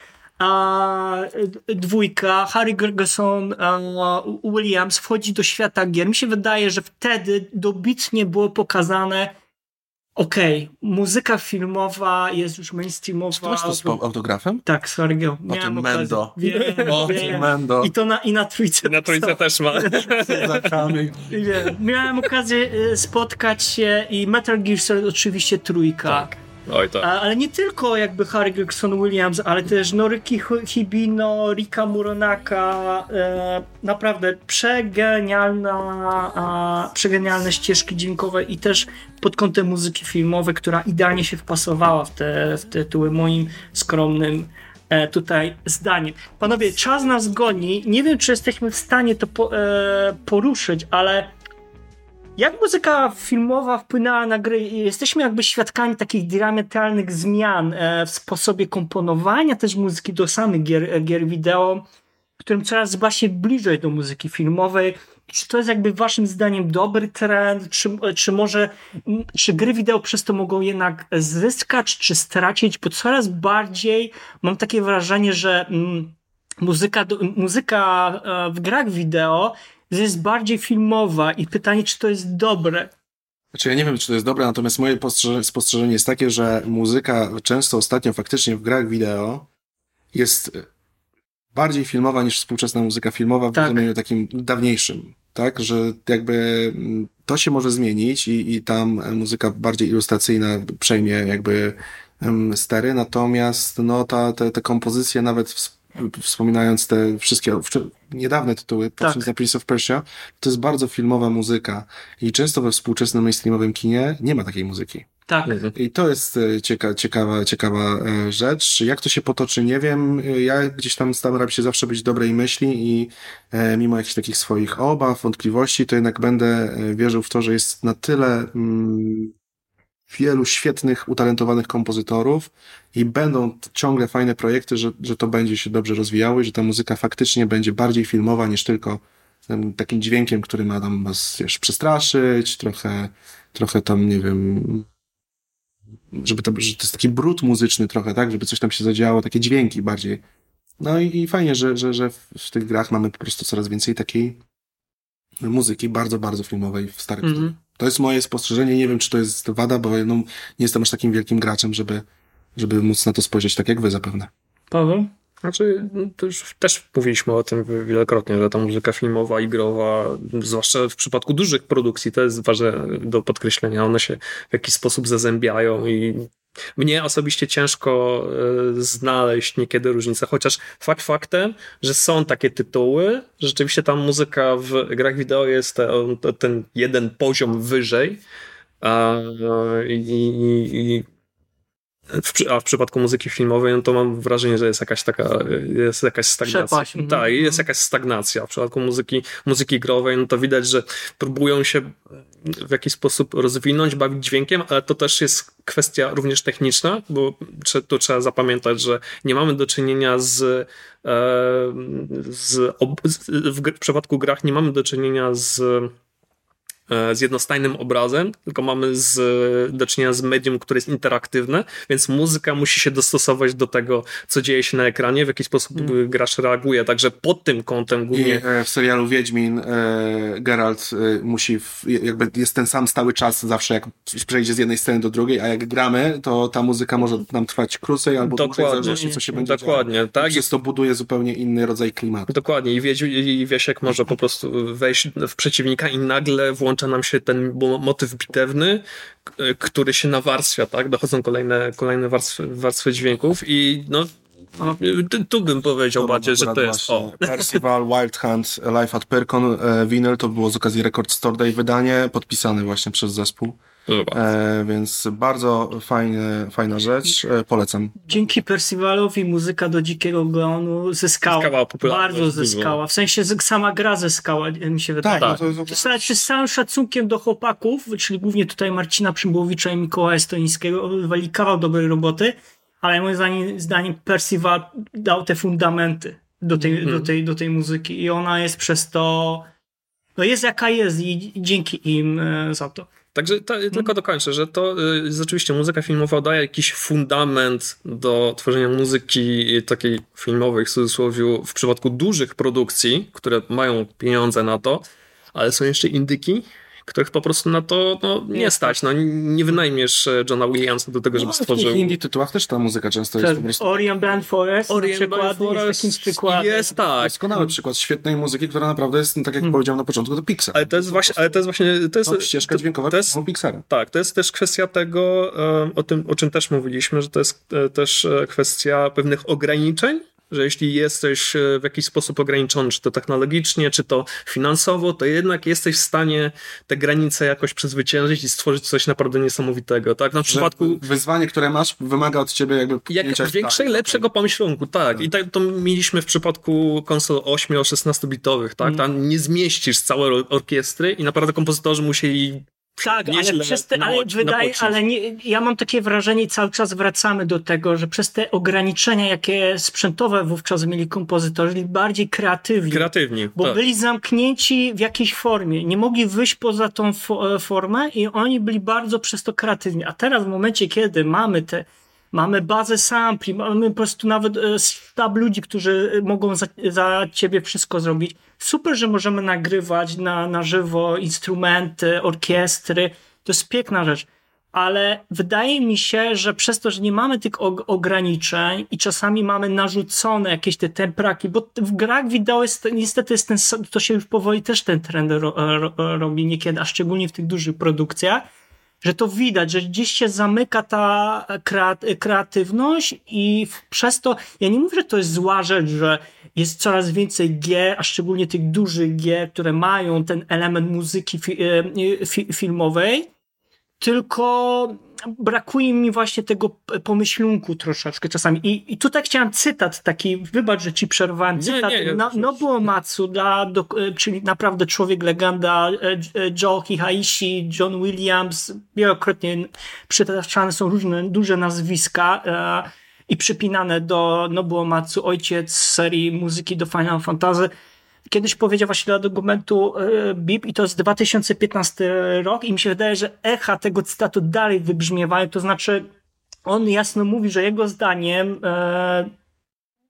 a dwójka, Harry Gregson, Williams wchodzi do świata gier. Mi się wydaje, że wtedy dobitnie było pokazane, okej, okay, muzyka filmowa jest już mainstreamowa. Czy to masz to z autografem? Tak, z Harry'ego. O tym Mendo. Wiem, o tym Mendo. I to na, i na trójce. Na trójce też ma. Wiem. Miałem okazję spotkać się i Metal Gear Solid oczywiście trójka. Tak. Oj, tak. Ale nie tylko jakby Harry Gregson Williams, ale też Noriki Hibino, Rika Muronaka, e, naprawdę przegenialna, a, przegenialne ścieżki dźwiękowe i też pod kątem muzyki filmowej, która idealnie się wpasowała w te, w te tytuły moim skromnym e, tutaj zdaniem. Panowie, czas nas goni. Nie wiem, czy jesteśmy w stanie to po, e, poruszyć, ale jak muzyka filmowa wpłynęła na gry? Jesteśmy jakby świadkami takich diametralnych zmian w sposobie komponowania też muzyki do samych gier, gier wideo, którym coraz zba się bliżej do muzyki filmowej. Czy to jest jakby waszym zdaniem dobry trend? Czy, czy może czy gry wideo przez to mogą jednak zyskać, czy stracić? Bo coraz bardziej mam takie wrażenie, że mm, muzyka, muzyka w grach wideo jest bardziej filmowa i pytanie, czy to jest dobre. Znaczy ja nie wiem, czy to jest dobre, natomiast moje postrzeżenie, spostrzeżenie jest takie, że muzyka często ostatnio faktycznie w grach wideo jest bardziej filmowa niż współczesna muzyka filmowa w tak. rozumieniu takim dawniejszym, tak, że jakby to się może zmienić i, i tam muzyka bardziej ilustracyjna przejmie jakby um, stery, natomiast no ta, te, te kompozycje nawet w wspominając te wszystkie niedawne tytuły, patrząc tak. na Prince of Persia, to jest bardzo filmowa muzyka i często we współczesnym mainstreamowym kinie nie ma takiej muzyki. Tak. I to jest cieka, ciekawa, ciekawa rzecz. Jak to się potoczy, nie wiem. Ja gdzieś tam staram się zawsze być dobrej myśli i e, mimo jakichś takich swoich obaw, wątpliwości, to jednak będę wierzył w to, że jest na tyle mm, wielu świetnych, utalentowanych kompozytorów i będą ciągle fajne projekty, że, że to będzie się dobrze rozwijało i że ta muzyka faktycznie będzie bardziej filmowa niż tylko um, takim dźwiękiem, który ma tam was, wiesz, przestraszyć, trochę, trochę tam, nie wiem, żeby to, że to jest taki brud muzyczny trochę, tak, żeby coś tam się zadziało, takie dźwięki bardziej No i, i fajnie, że, że, że w tych grach mamy po prostu coraz więcej takiej muzyki bardzo, bardzo filmowej w starych mm-hmm. To jest moje spostrzeżenie. Nie wiem, czy to jest wada, bo no, nie jestem aż takim wielkim graczem, żeby, żeby móc na to spojrzeć tak jak wy zapewne. Paweł? Znaczy, to już też mówiliśmy o tym wielokrotnie, że ta muzyka filmowa i growa, zwłaszcza w przypadku dużych produkcji, to jest ważne do podkreślenia. One się w jakiś sposób zazębiają i mnie osobiście ciężko znaleźć niekiedy różnicę, chociaż fakt faktem, że są takie tytuły, że rzeczywiście ta muzyka w grach wideo jest ten, ten jeden poziom wyżej i, i, i W, a w przypadku muzyki filmowej, no to mam wrażenie, że jest jakaś taka, jest jakaś stagnacja. Przepaść. Tak, jest jakaś stagnacja. W przypadku muzyki, muzyki growej, no to widać, że próbują się w jakiś sposób rozwinąć, bawić dźwiękiem, ale to też jest kwestia również techniczna, bo tu trzeba zapamiętać, że nie mamy do czynienia z, z, w przypadku grach nie mamy do czynienia z z jednostajnym obrazem, tylko mamy z, do czynienia z medium, które jest interaktywne, więc muzyka musi się dostosować do tego, co dzieje się na ekranie, w jaki sposób mm. gracz reaguje, także pod tym kątem głównie... I e, w serialu Wiedźmin e, Geralt e, musi, w, jakby jest ten sam stały czas zawsze, jak przejdzie z jednej sceny do drugiej, a jak gramy, to ta muzyka może nam trwać krócej albo dłużej, w zależności co się będzie Dokładnie, działo. tak. Przez to buduje zupełnie inny rodzaj klimatu. Dokładnie i, Wiedź, i Wiesiek może po prostu wejść w przeciwnika i nagle włącza nam się ten motyw bitewny, który się nawarstwia, tak? Dochodzą kolejne, kolejne warstwy, warstwy dźwięków i no, tu, tu bym powiedział to bardziej, że to jest o. Percival, Wild Hunt, Live at Percon, e, Vinyl, to było z okazji Record Store Day wydanie, podpisane właśnie przez zespół. E, więc bardzo fajne, fajna rzecz, e, polecam. Dzięki Percivalowi muzyka do Dzikiego Gonu zyskała, zyskała bardzo zyskała, w sensie sama gra zyskała, mi się wydaje. Tak, no to, to... Znaczy, z całym szacunkiem do chłopaków, czyli głównie tutaj Marcina Przybyłowicza i Mikołaja Stonińskiego, wywali kawał dobrej roboty, ale moim zdaniem, zdaniem Percival dał te fundamenty do tej, mm. do tej, do tej muzyki i ona jest przez to, no jest jaka jest i dzięki im e, za to. Także to, tylko dokończę, że to y, rzeczywiście muzyka filmowa daje jakiś fundament do tworzenia muzyki takiej filmowej, w cudzysłowie, w przypadku dużych produkcji, które mają pieniądze na to, ale są jeszcze indyki, których po prostu na to no, nie stać. No, nie wynajmiesz Johna Williamsa do tego, żeby no, stworzył... W tych indie tytułach też ta muzyka często jest po prostu... Orient Blind Forest Orient na przykład Blind Forest jest takim przykładem. Jest, tak. Doskonały przykład świetnej muzyki, która naprawdę jest, tak jak hmm. powiedziałem na początku, to Pixar. Ale to jest właśnie... Ale to jest właśnie to jest, no, ścieżka dźwiękowa to jest, Pixara. Tak, to jest też kwestia tego, o tym, o czym też mówiliśmy, że to jest też kwestia pewnych ograniczeń, że jeśli jesteś w jakiś sposób ograniczony, czy to technologicznie, czy to finansowo, to jednak jesteś w stanie te granice jakoś przezwyciężyć i stworzyć coś naprawdę niesamowitego, tak? Na przypadku... Wyzwanie, które masz, wymaga od ciebie jakby... Jak większej, lepszego pomyślunku, tak. I tak to mieliśmy w przypadku konsol osiem szesnastobitowych, tak? Mm. Tam nie zmieścisz całej orkiestry i naprawdę kompozytorzy musieli... Tak, ale, przez te, ale wydaje, ale nie, ja mam takie wrażenie i cały czas wracamy do tego, że przez te ograniczenia, jakie sprzętowe wówczas mieli kompozytorzy, byli bardziej kreatywni. Kreatywni, Bo tak. byli zamknięci w jakiejś formie. Nie mogli wyjść poza tą fo- formę i oni byli bardzo przez to kreatywni. A teraz w momencie, kiedy mamy te Mamy bazę sampli, mamy po prostu nawet sztab ludzi, którzy mogą za, za ciebie wszystko zrobić. Super, że możemy nagrywać na, na żywo instrumenty, orkiestry. To jest piękna rzecz. Ale wydaje mi się, że przez to, że nie mamy tych ograniczeń i czasami mamy narzucone jakieś te tempraki, bo w grach wideo jest, niestety jest ten, to się już powoli też ten trend ro, ro, robi niekiedy, a szczególnie w tych dużych produkcjach, że to widać, że gdzieś się zamyka ta kreatywność i przez to, ja nie mówię, że to jest zła rzecz, że jest coraz więcej gier, a szczególnie tych dużych gier, które mają ten element muzyki fi, fi, filmowej, tylko brakuje mi właśnie tego pomyślunku troszeczkę czasami. I, i tutaj chciałem cytat taki, wybacz, że ci przerwałem, cytat nie, nie, no, Nobuo Matsu, dla, do, czyli naprawdę człowiek legenda, Joe Hisaishi, John Williams, wielokrotnie przytaczane są różne duże nazwiska e, i przypinane do Nobuo Matsu, ojciec serii muzyki do Final Fantasy. Kiedyś powiedział właśnie dla dokumentu e, B I P i to jest dwa tysiące piętnasty rok i mi się wydaje, że echa tego cytatu dalej wybrzmiewają, to znaczy on jasno mówi, że jego zdaniem e,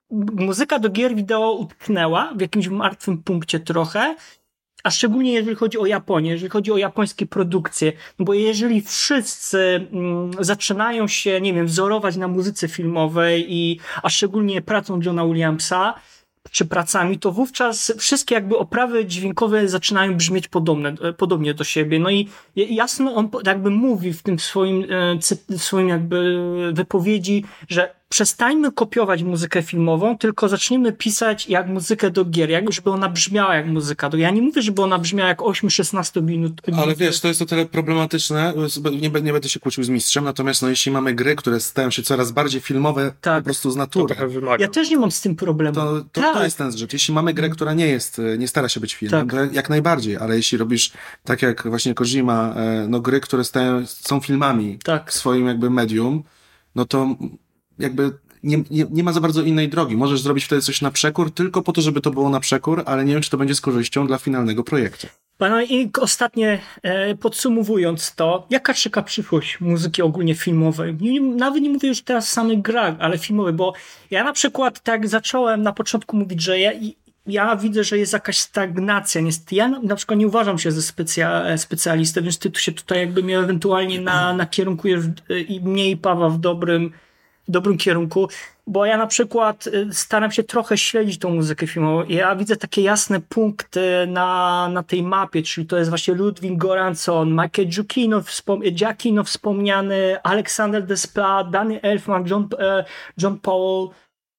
muzyka do gier wideo utknęła w jakimś martwym punkcie trochę, a szczególnie jeżeli chodzi o Japonię, jeżeli chodzi o japońskie produkcje, no bo jeżeli wszyscy mm, zaczynają się, nie wiem, wzorować na muzyce filmowej i, a szczególnie pracą Johna Williamsa, czy pracami, to wówczas wszystkie jakby oprawy dźwiękowe zaczynają brzmieć podobne, podobnie do siebie. No i jasno on jakby mówi w tym swoim, w swoim jakby wypowiedzi, że przestańmy kopiować muzykę filmową, tylko zacznijmy pisać jak muzykę do gier, jak, żeby ona brzmiała jak muzyka. Ja nie mówię, żeby ona brzmiała jak osiem szesnaście minut. Ale wiesz, to jest o tyle problematyczne, nie, nie będę się kłócił z mistrzem, natomiast no, jeśli mamy gry, które stają się coraz bardziej filmowe, tak, po prostu z natury. Ja też nie mam z tym problemu. To, to, tak. to jest ten rzecz. Jeśli mamy grę, która nie jest, nie stara się być filmem, tak, to jak najbardziej, ale jeśli robisz tak jak właśnie Kojima, no gry, które stają, są filmami tak, w swoim jakby medium, no to jakby nie, nie, nie ma za bardzo innej drogi. Możesz zrobić wtedy coś na przekór, tylko po to, żeby to było na przekór, ale nie wiem, czy to będzie z korzyścią dla finalnego projektu. No i ostatnie, e, podsumowując to, jaka czeka przyszłość muzyki ogólnie filmowej? Nie, nawet nie mówię już teraz o samych grach, ale filmowej, bo ja na przykład tak zacząłem na początku mówić, że ja, ja widzę, że jest jakaś stagnacja. Ja na, na przykład nie uważam się za specja, specjalistę, więc ty tu się tutaj jakby mnie ewentualnie na, nakierunkujesz i mnie i Pawła w dobrym w dobrym kierunku, bo ja na przykład staram się trochę śledzić tą muzykę filmową. Ja widzę takie jasne punkty na, na tej mapie, czyli to jest właśnie Ludwig Göransson, Michael Giacchino, wspom- Giacchino wspomniany, Alexander Desplat, Danny Elfman, John, e, John Powell.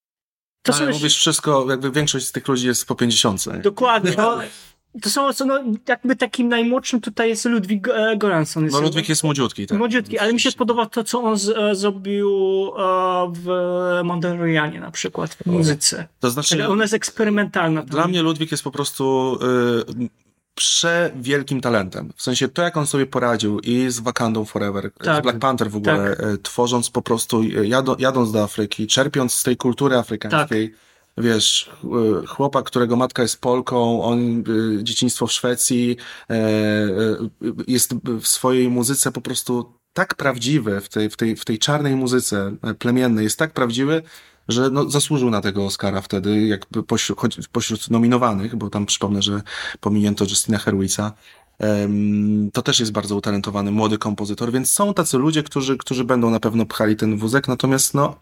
To Ale są... mówisz wszystko, jakby większość z tych ludzi jest po pięćdziesiątce. Dokładnie. No, to są, no, jakby takim najmłodszym tutaj jest Ludwig Göransson. No Ludwig jest młodziutki. Tak? Młodziutki, ale mi się podoba to, co on z, e, zrobił e, w Mandalorianie na przykład, w muzyce. To znaczy... Ona jest eksperymentalna. Dla tam. mnie Ludwig jest po prostu y, przewielkim talentem. W sensie to, jak on sobie poradził i z Wakandą Forever, tak, z Black Panther w ogóle, tak, y, tworząc po prostu, jado, jadąc do Afryki, czerpiąc z tej kultury afrykańskiej, tak. Wiesz, chłopak, którego matka jest Polką, on dzieciństwo w Szwecji, jest w swojej muzyce po prostu tak prawdziwy, w tej, w tej, w tej czarnej muzyce plemiennej, jest tak prawdziwy, że no, zasłużył na tego Oscara wtedy, jakby pośród, pośród nominowanych, bo tam przypomnę, że pominięto Justina Hurwitza. Um, to też jest bardzo utalentowany młody kompozytor, więc są tacy ludzie, którzy, którzy będą na pewno pchali ten wózek, natomiast no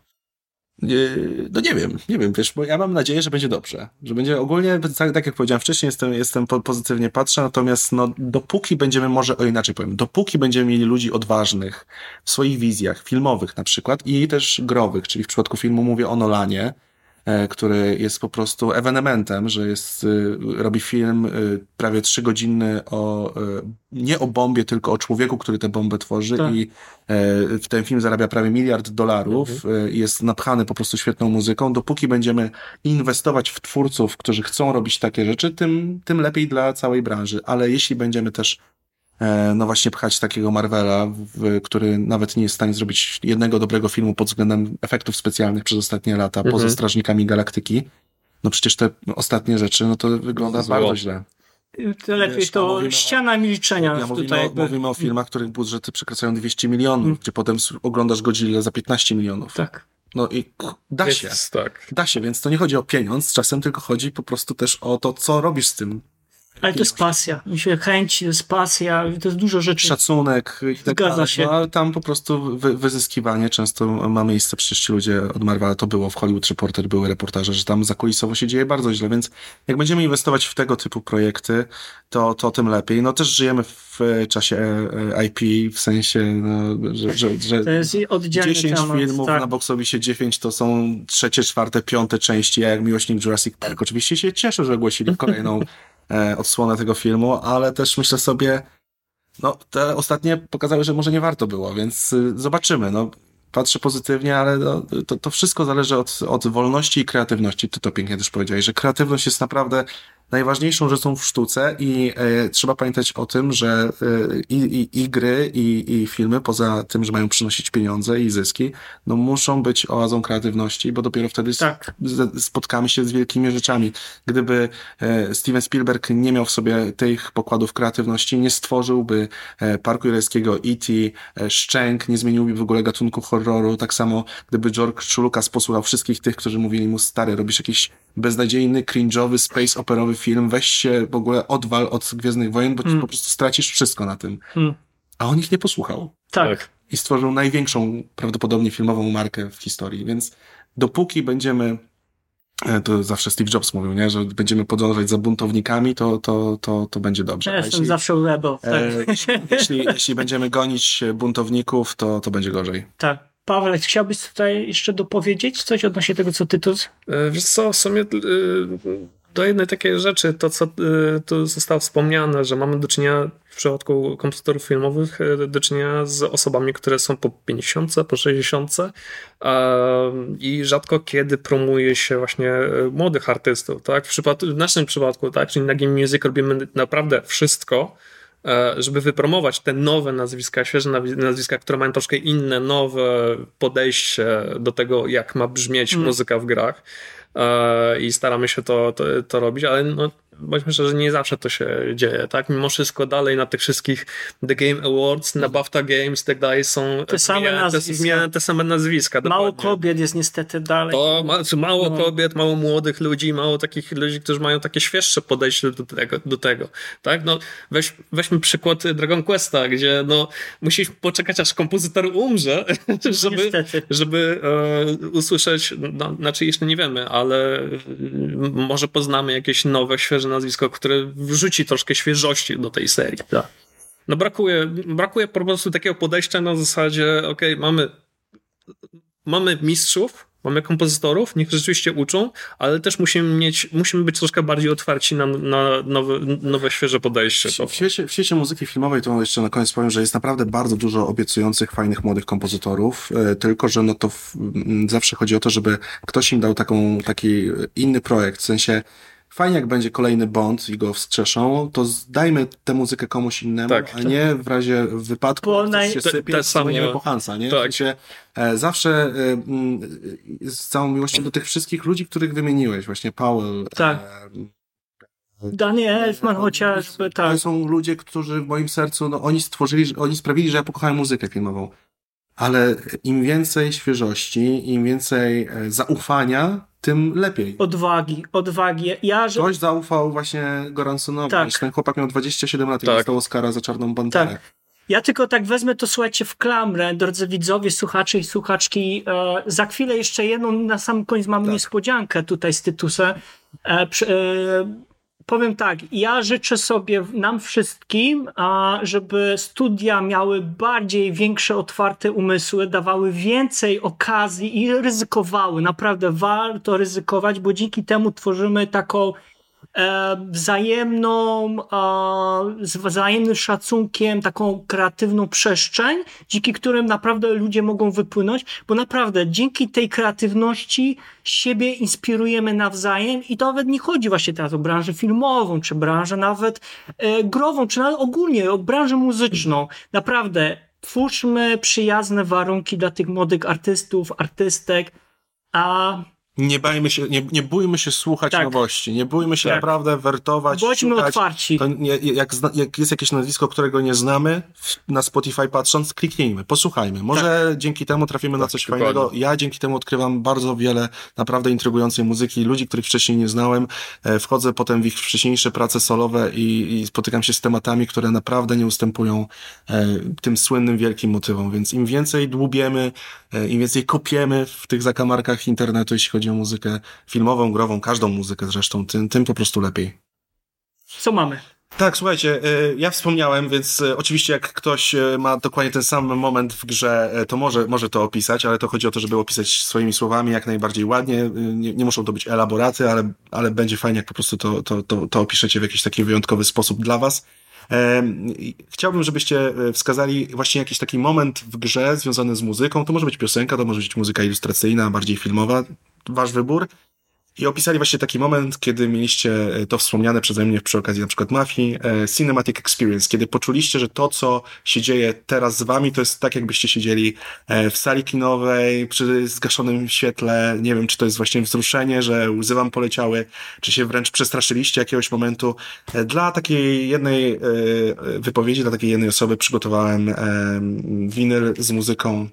no nie wiem, nie wiem, wiesz, bo ja mam nadzieję, że będzie dobrze, że będzie ogólnie, tak, tak jak powiedziałem wcześniej, jestem, jestem pozytywnie patrzę, natomiast no dopóki będziemy, może o inaczej powiem, dopóki będziemy mieli ludzi odważnych w swoich wizjach, filmowych na przykład i też growych, czyli w przypadku filmu mówię o Nolanie, który jest po prostu ewenementem, że jest, robi film prawie trzygodzinny o, nie o bombie, tylko o człowieku, który tę bombę tworzy tak. I w ten film zarabia prawie miliard dolarów mhm. i jest napchany po prostu świetną muzyką. Dopóki będziemy inwestować w twórców, którzy chcą robić takie rzeczy, tym, tym lepiej dla całej branży. Ale jeśli będziemy też no właśnie pchać takiego Marvela, w, który nawet nie jest w stanie zrobić jednego dobrego filmu pod względem efektów specjalnych przez ostatnie lata, mhm. poza Strażnikami Galaktyki, no przecież te ostatnie rzeczy, no to wygląda Zło. bardzo źle. To lepiej Wiesz, to ściana o, milczenia. Ja mówimy, tutaj o, mówimy o filmach, których budżety przekraczają dwieście milionów, hmm. gdzie potem oglądasz Godzilla za piętnaście milionów. Tak. No i da się. Jest, tak. Da się, więc to nie chodzi o pieniądz, czasem tylko chodzi po prostu też o to, co robisz z tym. Ale to jest pasja. Myślę, chęć, to jest pasja, to jest dużo rzeczy. Szacunek i tak Zgadza dalej. się. No, ale tam po prostu wy, wyzyskiwanie często ma miejsce. Przecież ci ludzie od Marvela to było w Hollywood Reporter, były reportaże, że tam zakulisowo się dzieje bardzo źle, więc jak będziemy inwestować w tego typu projekty, to, to tym lepiej. No też żyjemy w czasie I P, w sensie, no, że, że, że to jest dziesięć temat, filmów tak. na box office dziewięć to są trzecie, czwarte, piąte części. Ja jak miłośnik Jurassic Park oczywiście się cieszę, że ogłosili kolejną odsłonę tego filmu, ale też myślę sobie, no te ostatnie pokazały, że może nie warto było, więc y, zobaczymy. No, patrzę pozytywnie, ale no, to, to wszystko zależy od, od wolności i kreatywności. Ty to pięknie też powiedziałeś, że kreatywność jest naprawdę najważniejszą rzeczą w sztuce i e, trzeba pamiętać o tym, że e, i, i, i gry, i, i filmy, poza tym, że mają przynosić pieniądze i zyski, no muszą być oazą kreatywności, bo dopiero wtedy tak. z, spotkamy się z wielkimi rzeczami. Gdyby e, Steven Spielberg nie miał w sobie tych pokładów kreatywności, nie stworzyłby e, Parku Jurajskiego, E T, e, Szczęk, nie zmieniłby w ogóle gatunku horroru, tak samo gdyby George Lucas posłuchał wszystkich tych, którzy mówili mu, stary, robisz jakiś beznadziejny, cringe'owy, space operowy film, weź się w ogóle odwal od Gwiezdnych Wojen, bo mm. po prostu stracisz wszystko na tym. Mm. A on ich nie posłuchał. Tak. I stworzył największą, prawdopodobnie filmową markę w historii, więc dopóki będziemy, to zawsze Steve Jobs mówił, nie, że będziemy podążać za buntownikami, to, to, to, to będzie dobrze. Ja jestem jeśli, zawsze rebel. Tak. E, jeśli, jeśli będziemy gonić buntowników, to, to będzie gorzej. Tak. Paweł, chciałbyś tutaj jeszcze dopowiedzieć coś odnośnie tego, co Tytus? Wiesz co, w sumie do jednej takiej rzeczy, to co tu zostało wspomniane, że mamy do czynienia w przypadku kompozytorów filmowych do czynienia z osobami, które są po pięćdziesiątce, po sześćdziesiątce i rzadko kiedy promuje się właśnie młodych artystów, tak? W, przypadku, w naszym przypadku, tak? Czyli na Game Music robimy naprawdę wszystko, żeby wypromować te nowe nazwiska, świeże nazwiska, które mają troszkę inne, nowe podejście do tego, jak ma brzmieć mm. muzyka w grach. I staramy się to, to, to robić, ale no, bądźmy szczerzy, nie zawsze to się dzieje, tak? Mimo wszystko dalej na tych wszystkich The Game Awards, na BAFTA Games i tak dalej są te same nazwiska. Te, te same nazwiska. Mało dokładnie. kobiet jest niestety dalej. To ma, mało no. kobiet, mało młodych ludzi, mało takich ludzi, którzy mają takie świeższe podejście do tego, do tego tak? No, weź, weźmy przykład Dragon Questa, gdzie no, musisz poczekać, aż kompozytor umrze, żeby, żeby e, usłyszeć, no, znaczy jeszcze nie wiemy, ale może poznamy jakieś nowe, świeże nazwisko, które wrzuci troszkę świeżości do tej serii. Tak. No brakuje, brakuje po prostu takiego podejścia na zasadzie, okej, okay, mamy, mamy mistrzów, mamy kompozytorów, niech rzeczywiście uczą, ale też musimy mieć, musimy być troszkę bardziej otwarci na, na nowe, nowe, świeże podejście. W, w, świecie, w świecie muzyki filmowej, to jeszcze na koniec powiem, że jest naprawdę bardzo dużo obiecujących, fajnych, młodych kompozytorów, e, tylko że no to w, m, zawsze chodzi o to, żeby ktoś im dał taką, taki inny projekt, w sensie fajnie jak będzie kolejny Bond i go wskrzeszą, to dajmy tę muzykę komuś innemu, tak, a tak. nie w razie wypadku Bo ktoś naj... się sypie, te, te same... po Hansa, nie? Tak. W sensie, e, zawsze e, m, z całą miłością do tych wszystkich ludzi, których wymieniłeś, właśnie Powell, tak. e, Daniel Elfman chociażby, tak. To są ludzie, którzy w moim sercu, no oni stworzyli, oni sprawili, że ja pokochałem muzykę filmową. Ale im więcej świeżości, im więcej zaufania, tym lepiej. Odwagi, odwagi. Ja, że... Ktoś zaufał właśnie Goransonowi. Tak. Ten chłopak miał dwadzieścia siedem lat i tak. dostał Oscara za Czarną Panterę. Tak. Ja tylko tak wezmę to, słuchajcie, w klamrę, drodzy widzowie, słuchacze i słuchaczki. E, za chwilę jeszcze jedną, na sam koniec mamy tak. niespodziankę tutaj z Tytusem. E, przy, e, Powiem tak, ja życzę sobie nam wszystkim, a żeby studia miały bardziej większe, otwarte umysły, dawały więcej okazji i ryzykowały. Naprawdę warto ryzykować, bo dzięki temu tworzymy taką e, wzajemną, e, z wzajemnym szacunkiem, taką kreatywną przestrzeń, dzięki którym naprawdę ludzie mogą wypłynąć, bo naprawdę dzięki tej kreatywności siebie inspirujemy nawzajem i to nawet nie chodzi właśnie teraz o branżę filmową, czy branżę nawet e, grową, czy nawet ogólnie o branżę muzyczną. Naprawdę twórzmy przyjazne warunki dla tych młodych artystów, artystek, a Nie bajmy się, nie, nie bójmy się słuchać tak. nowości, nie bójmy się tak. naprawdę wertować. Bądźmy szukać. otwarci. To nie, jak, jak jest jakieś nazwisko, którego nie znamy, na Spotify patrząc, kliknijmy, posłuchajmy. Może tak. dzięki temu trafimy tak, na coś dokładnie. fajnego. Ja dzięki temu odkrywam bardzo wiele naprawdę intrygującej muzyki, ludzi, których wcześniej nie znałem. Wchodzę potem w ich wcześniejsze prace solowe i, i spotykam się z tematami, które naprawdę nie ustępują e, tym słynnym wielkim motywom. Więc im więcej dłubiemy, e, im więcej kopiemy w tych zakamarkach internetu, jeśli chodzi o muzykę filmową, grową, każdą muzykę zresztą, tym, tym po prostu lepiej. Co mamy? Tak, słuchajcie, ja wspomniałem, więc oczywiście jak ktoś ma dokładnie ten sam moment w grze, to może, może to opisać, ale to chodzi o to, żeby opisać swoimi słowami jak najbardziej ładnie. Nie, nie muszą to być elaboraty, ale, ale będzie fajnie, jak po prostu to, to, to, to opiszecie w jakiś taki wyjątkowy sposób dla was. Chciałbym, żebyście wskazali właśnie jakiś taki moment w grze związany z muzyką. To może być piosenka, to może być muzyka ilustracyjna, bardziej filmowa. Wasz wybór. I opisali właśnie taki moment, kiedy mieliście to wspomniane przeze mnie przy okazji na przykład Mafii, e, Cinematic Experience, kiedy poczuliście, że to, co się dzieje teraz z wami, to jest tak, jakbyście siedzieli e, w sali kinowej, przy zgaszonym świetle, nie wiem, czy to jest właśnie wzruszenie, że łzy wam poleciały, czy się wręcz przestraszyliście jakiegoś momentu. E, dla takiej jednej e, wypowiedzi, dla takiej jednej osoby przygotowałem e, winyl z muzyką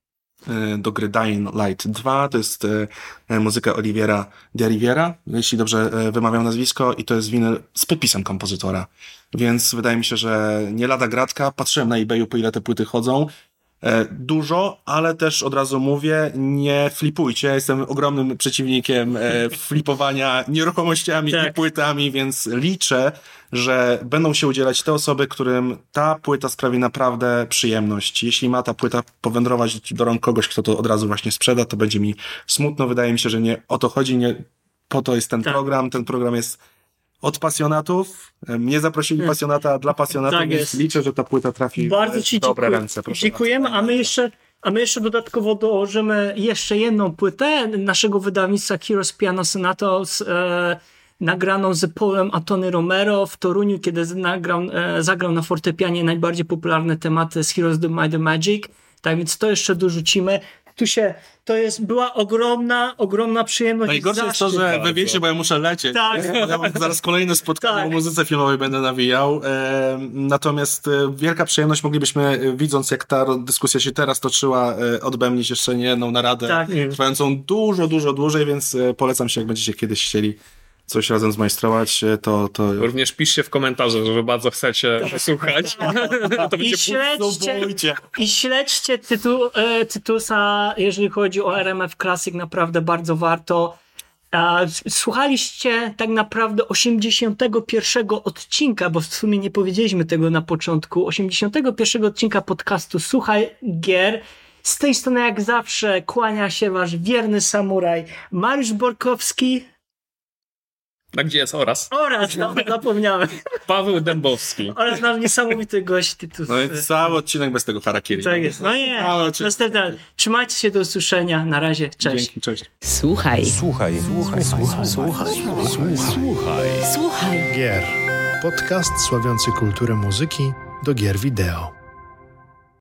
do gry Dying Light dwa, to jest e, muzyka Oliviera de Riviera, jeśli dobrze e, wymawiam nazwisko, i to jest winyl z podpisem kompozytora, więc wydaje mi się, że nie lada gratka. Patrzyłem na eBayu, po ile te płyty chodzą, e, dużo, ale też od razu mówię, nie flipujcie, jestem ogromnym przeciwnikiem e, flipowania nieruchomościami tak. i płytami, więc liczę, że będą się udzielać te osoby, którym ta płyta sprawi naprawdę przyjemność. Jeśli ma ta płyta powędrować do rąk kogoś, kto to od razu właśnie sprzeda, to będzie mi smutno. Wydaje mi się, że nie o to chodzi, nie po to jest ten tak. program. Ten program jest od pasjonatów. Mnie zaprosili hmm. pasjonata dla pasjonatów, tak więc jest. Liczę, że ta płyta trafi Bardzo ci w dobre dziękuję. ręce. Proszę Dziękujemy, bardzo. a my jeszcze A my jeszcze dodatkowo dołożymy jeszcze jedną płytę naszego wydawnictwa Heroes Piano Sonatos, e, nagraną z Paulem Antony Romero w Toruniu, kiedy nagrał, e, zagrał na fortepianie najbardziej popularne tematy z Heroes of Might and Magic. Tak więc to jeszcze dorzucimy. Tu się, to jest, była ogromna, ogromna przyjemność. Najgorsze jest to, że wy wiecie, bo ja muszę lecieć. Tak. Ja mam zaraz kolejne spotkanie tak. o muzyce filmowej będę nawijał. E, natomiast e, wielka przyjemność, moglibyśmy, widząc jak ta dyskusja się teraz toczyła, e, odbębnić jeszcze nie jedną naradę, tak. trwającą dużo, dużo dłużej, więc e, polecam się, jak będziecie kiedyś chcieli coś razem zmajstrować, to... to... Również piszcie w komentarzach, że bardzo chcecie słuchać. To I, śledźcie, I śledźcie tytuł, e, Tytusa, jeżeli chodzi o R M F Classic, naprawdę bardzo warto. E, słuchaliście tak naprawdę osiemdziesiątego pierwszego odcinka, bo w sumie nie powiedzieliśmy tego na początku, osiemdziesiątego pierwszego odcinka podcastu Słuchaj Gier. Z tej strony jak zawsze kłania się wasz wierny samuraj Mariusz Borkowski. A gdzie jest oraz? Oraz, no, zapomniałem. Paweł Dębowski. Oraz nasz niesamowity gość Tytus. No i cały odcinek bez tego harakiri. Tak jest. No nie. Następnie. Trzymajcie się, do usłyszenia. Na razie. Cześć. Dzięki, cześć. Słuchaj. Słuchaj. Słuchaj. Słuchaj. Słuchaj. Słuchaj. Słuchaj. Gier. Podcast sławiący kulturę muzyki do gier wideo.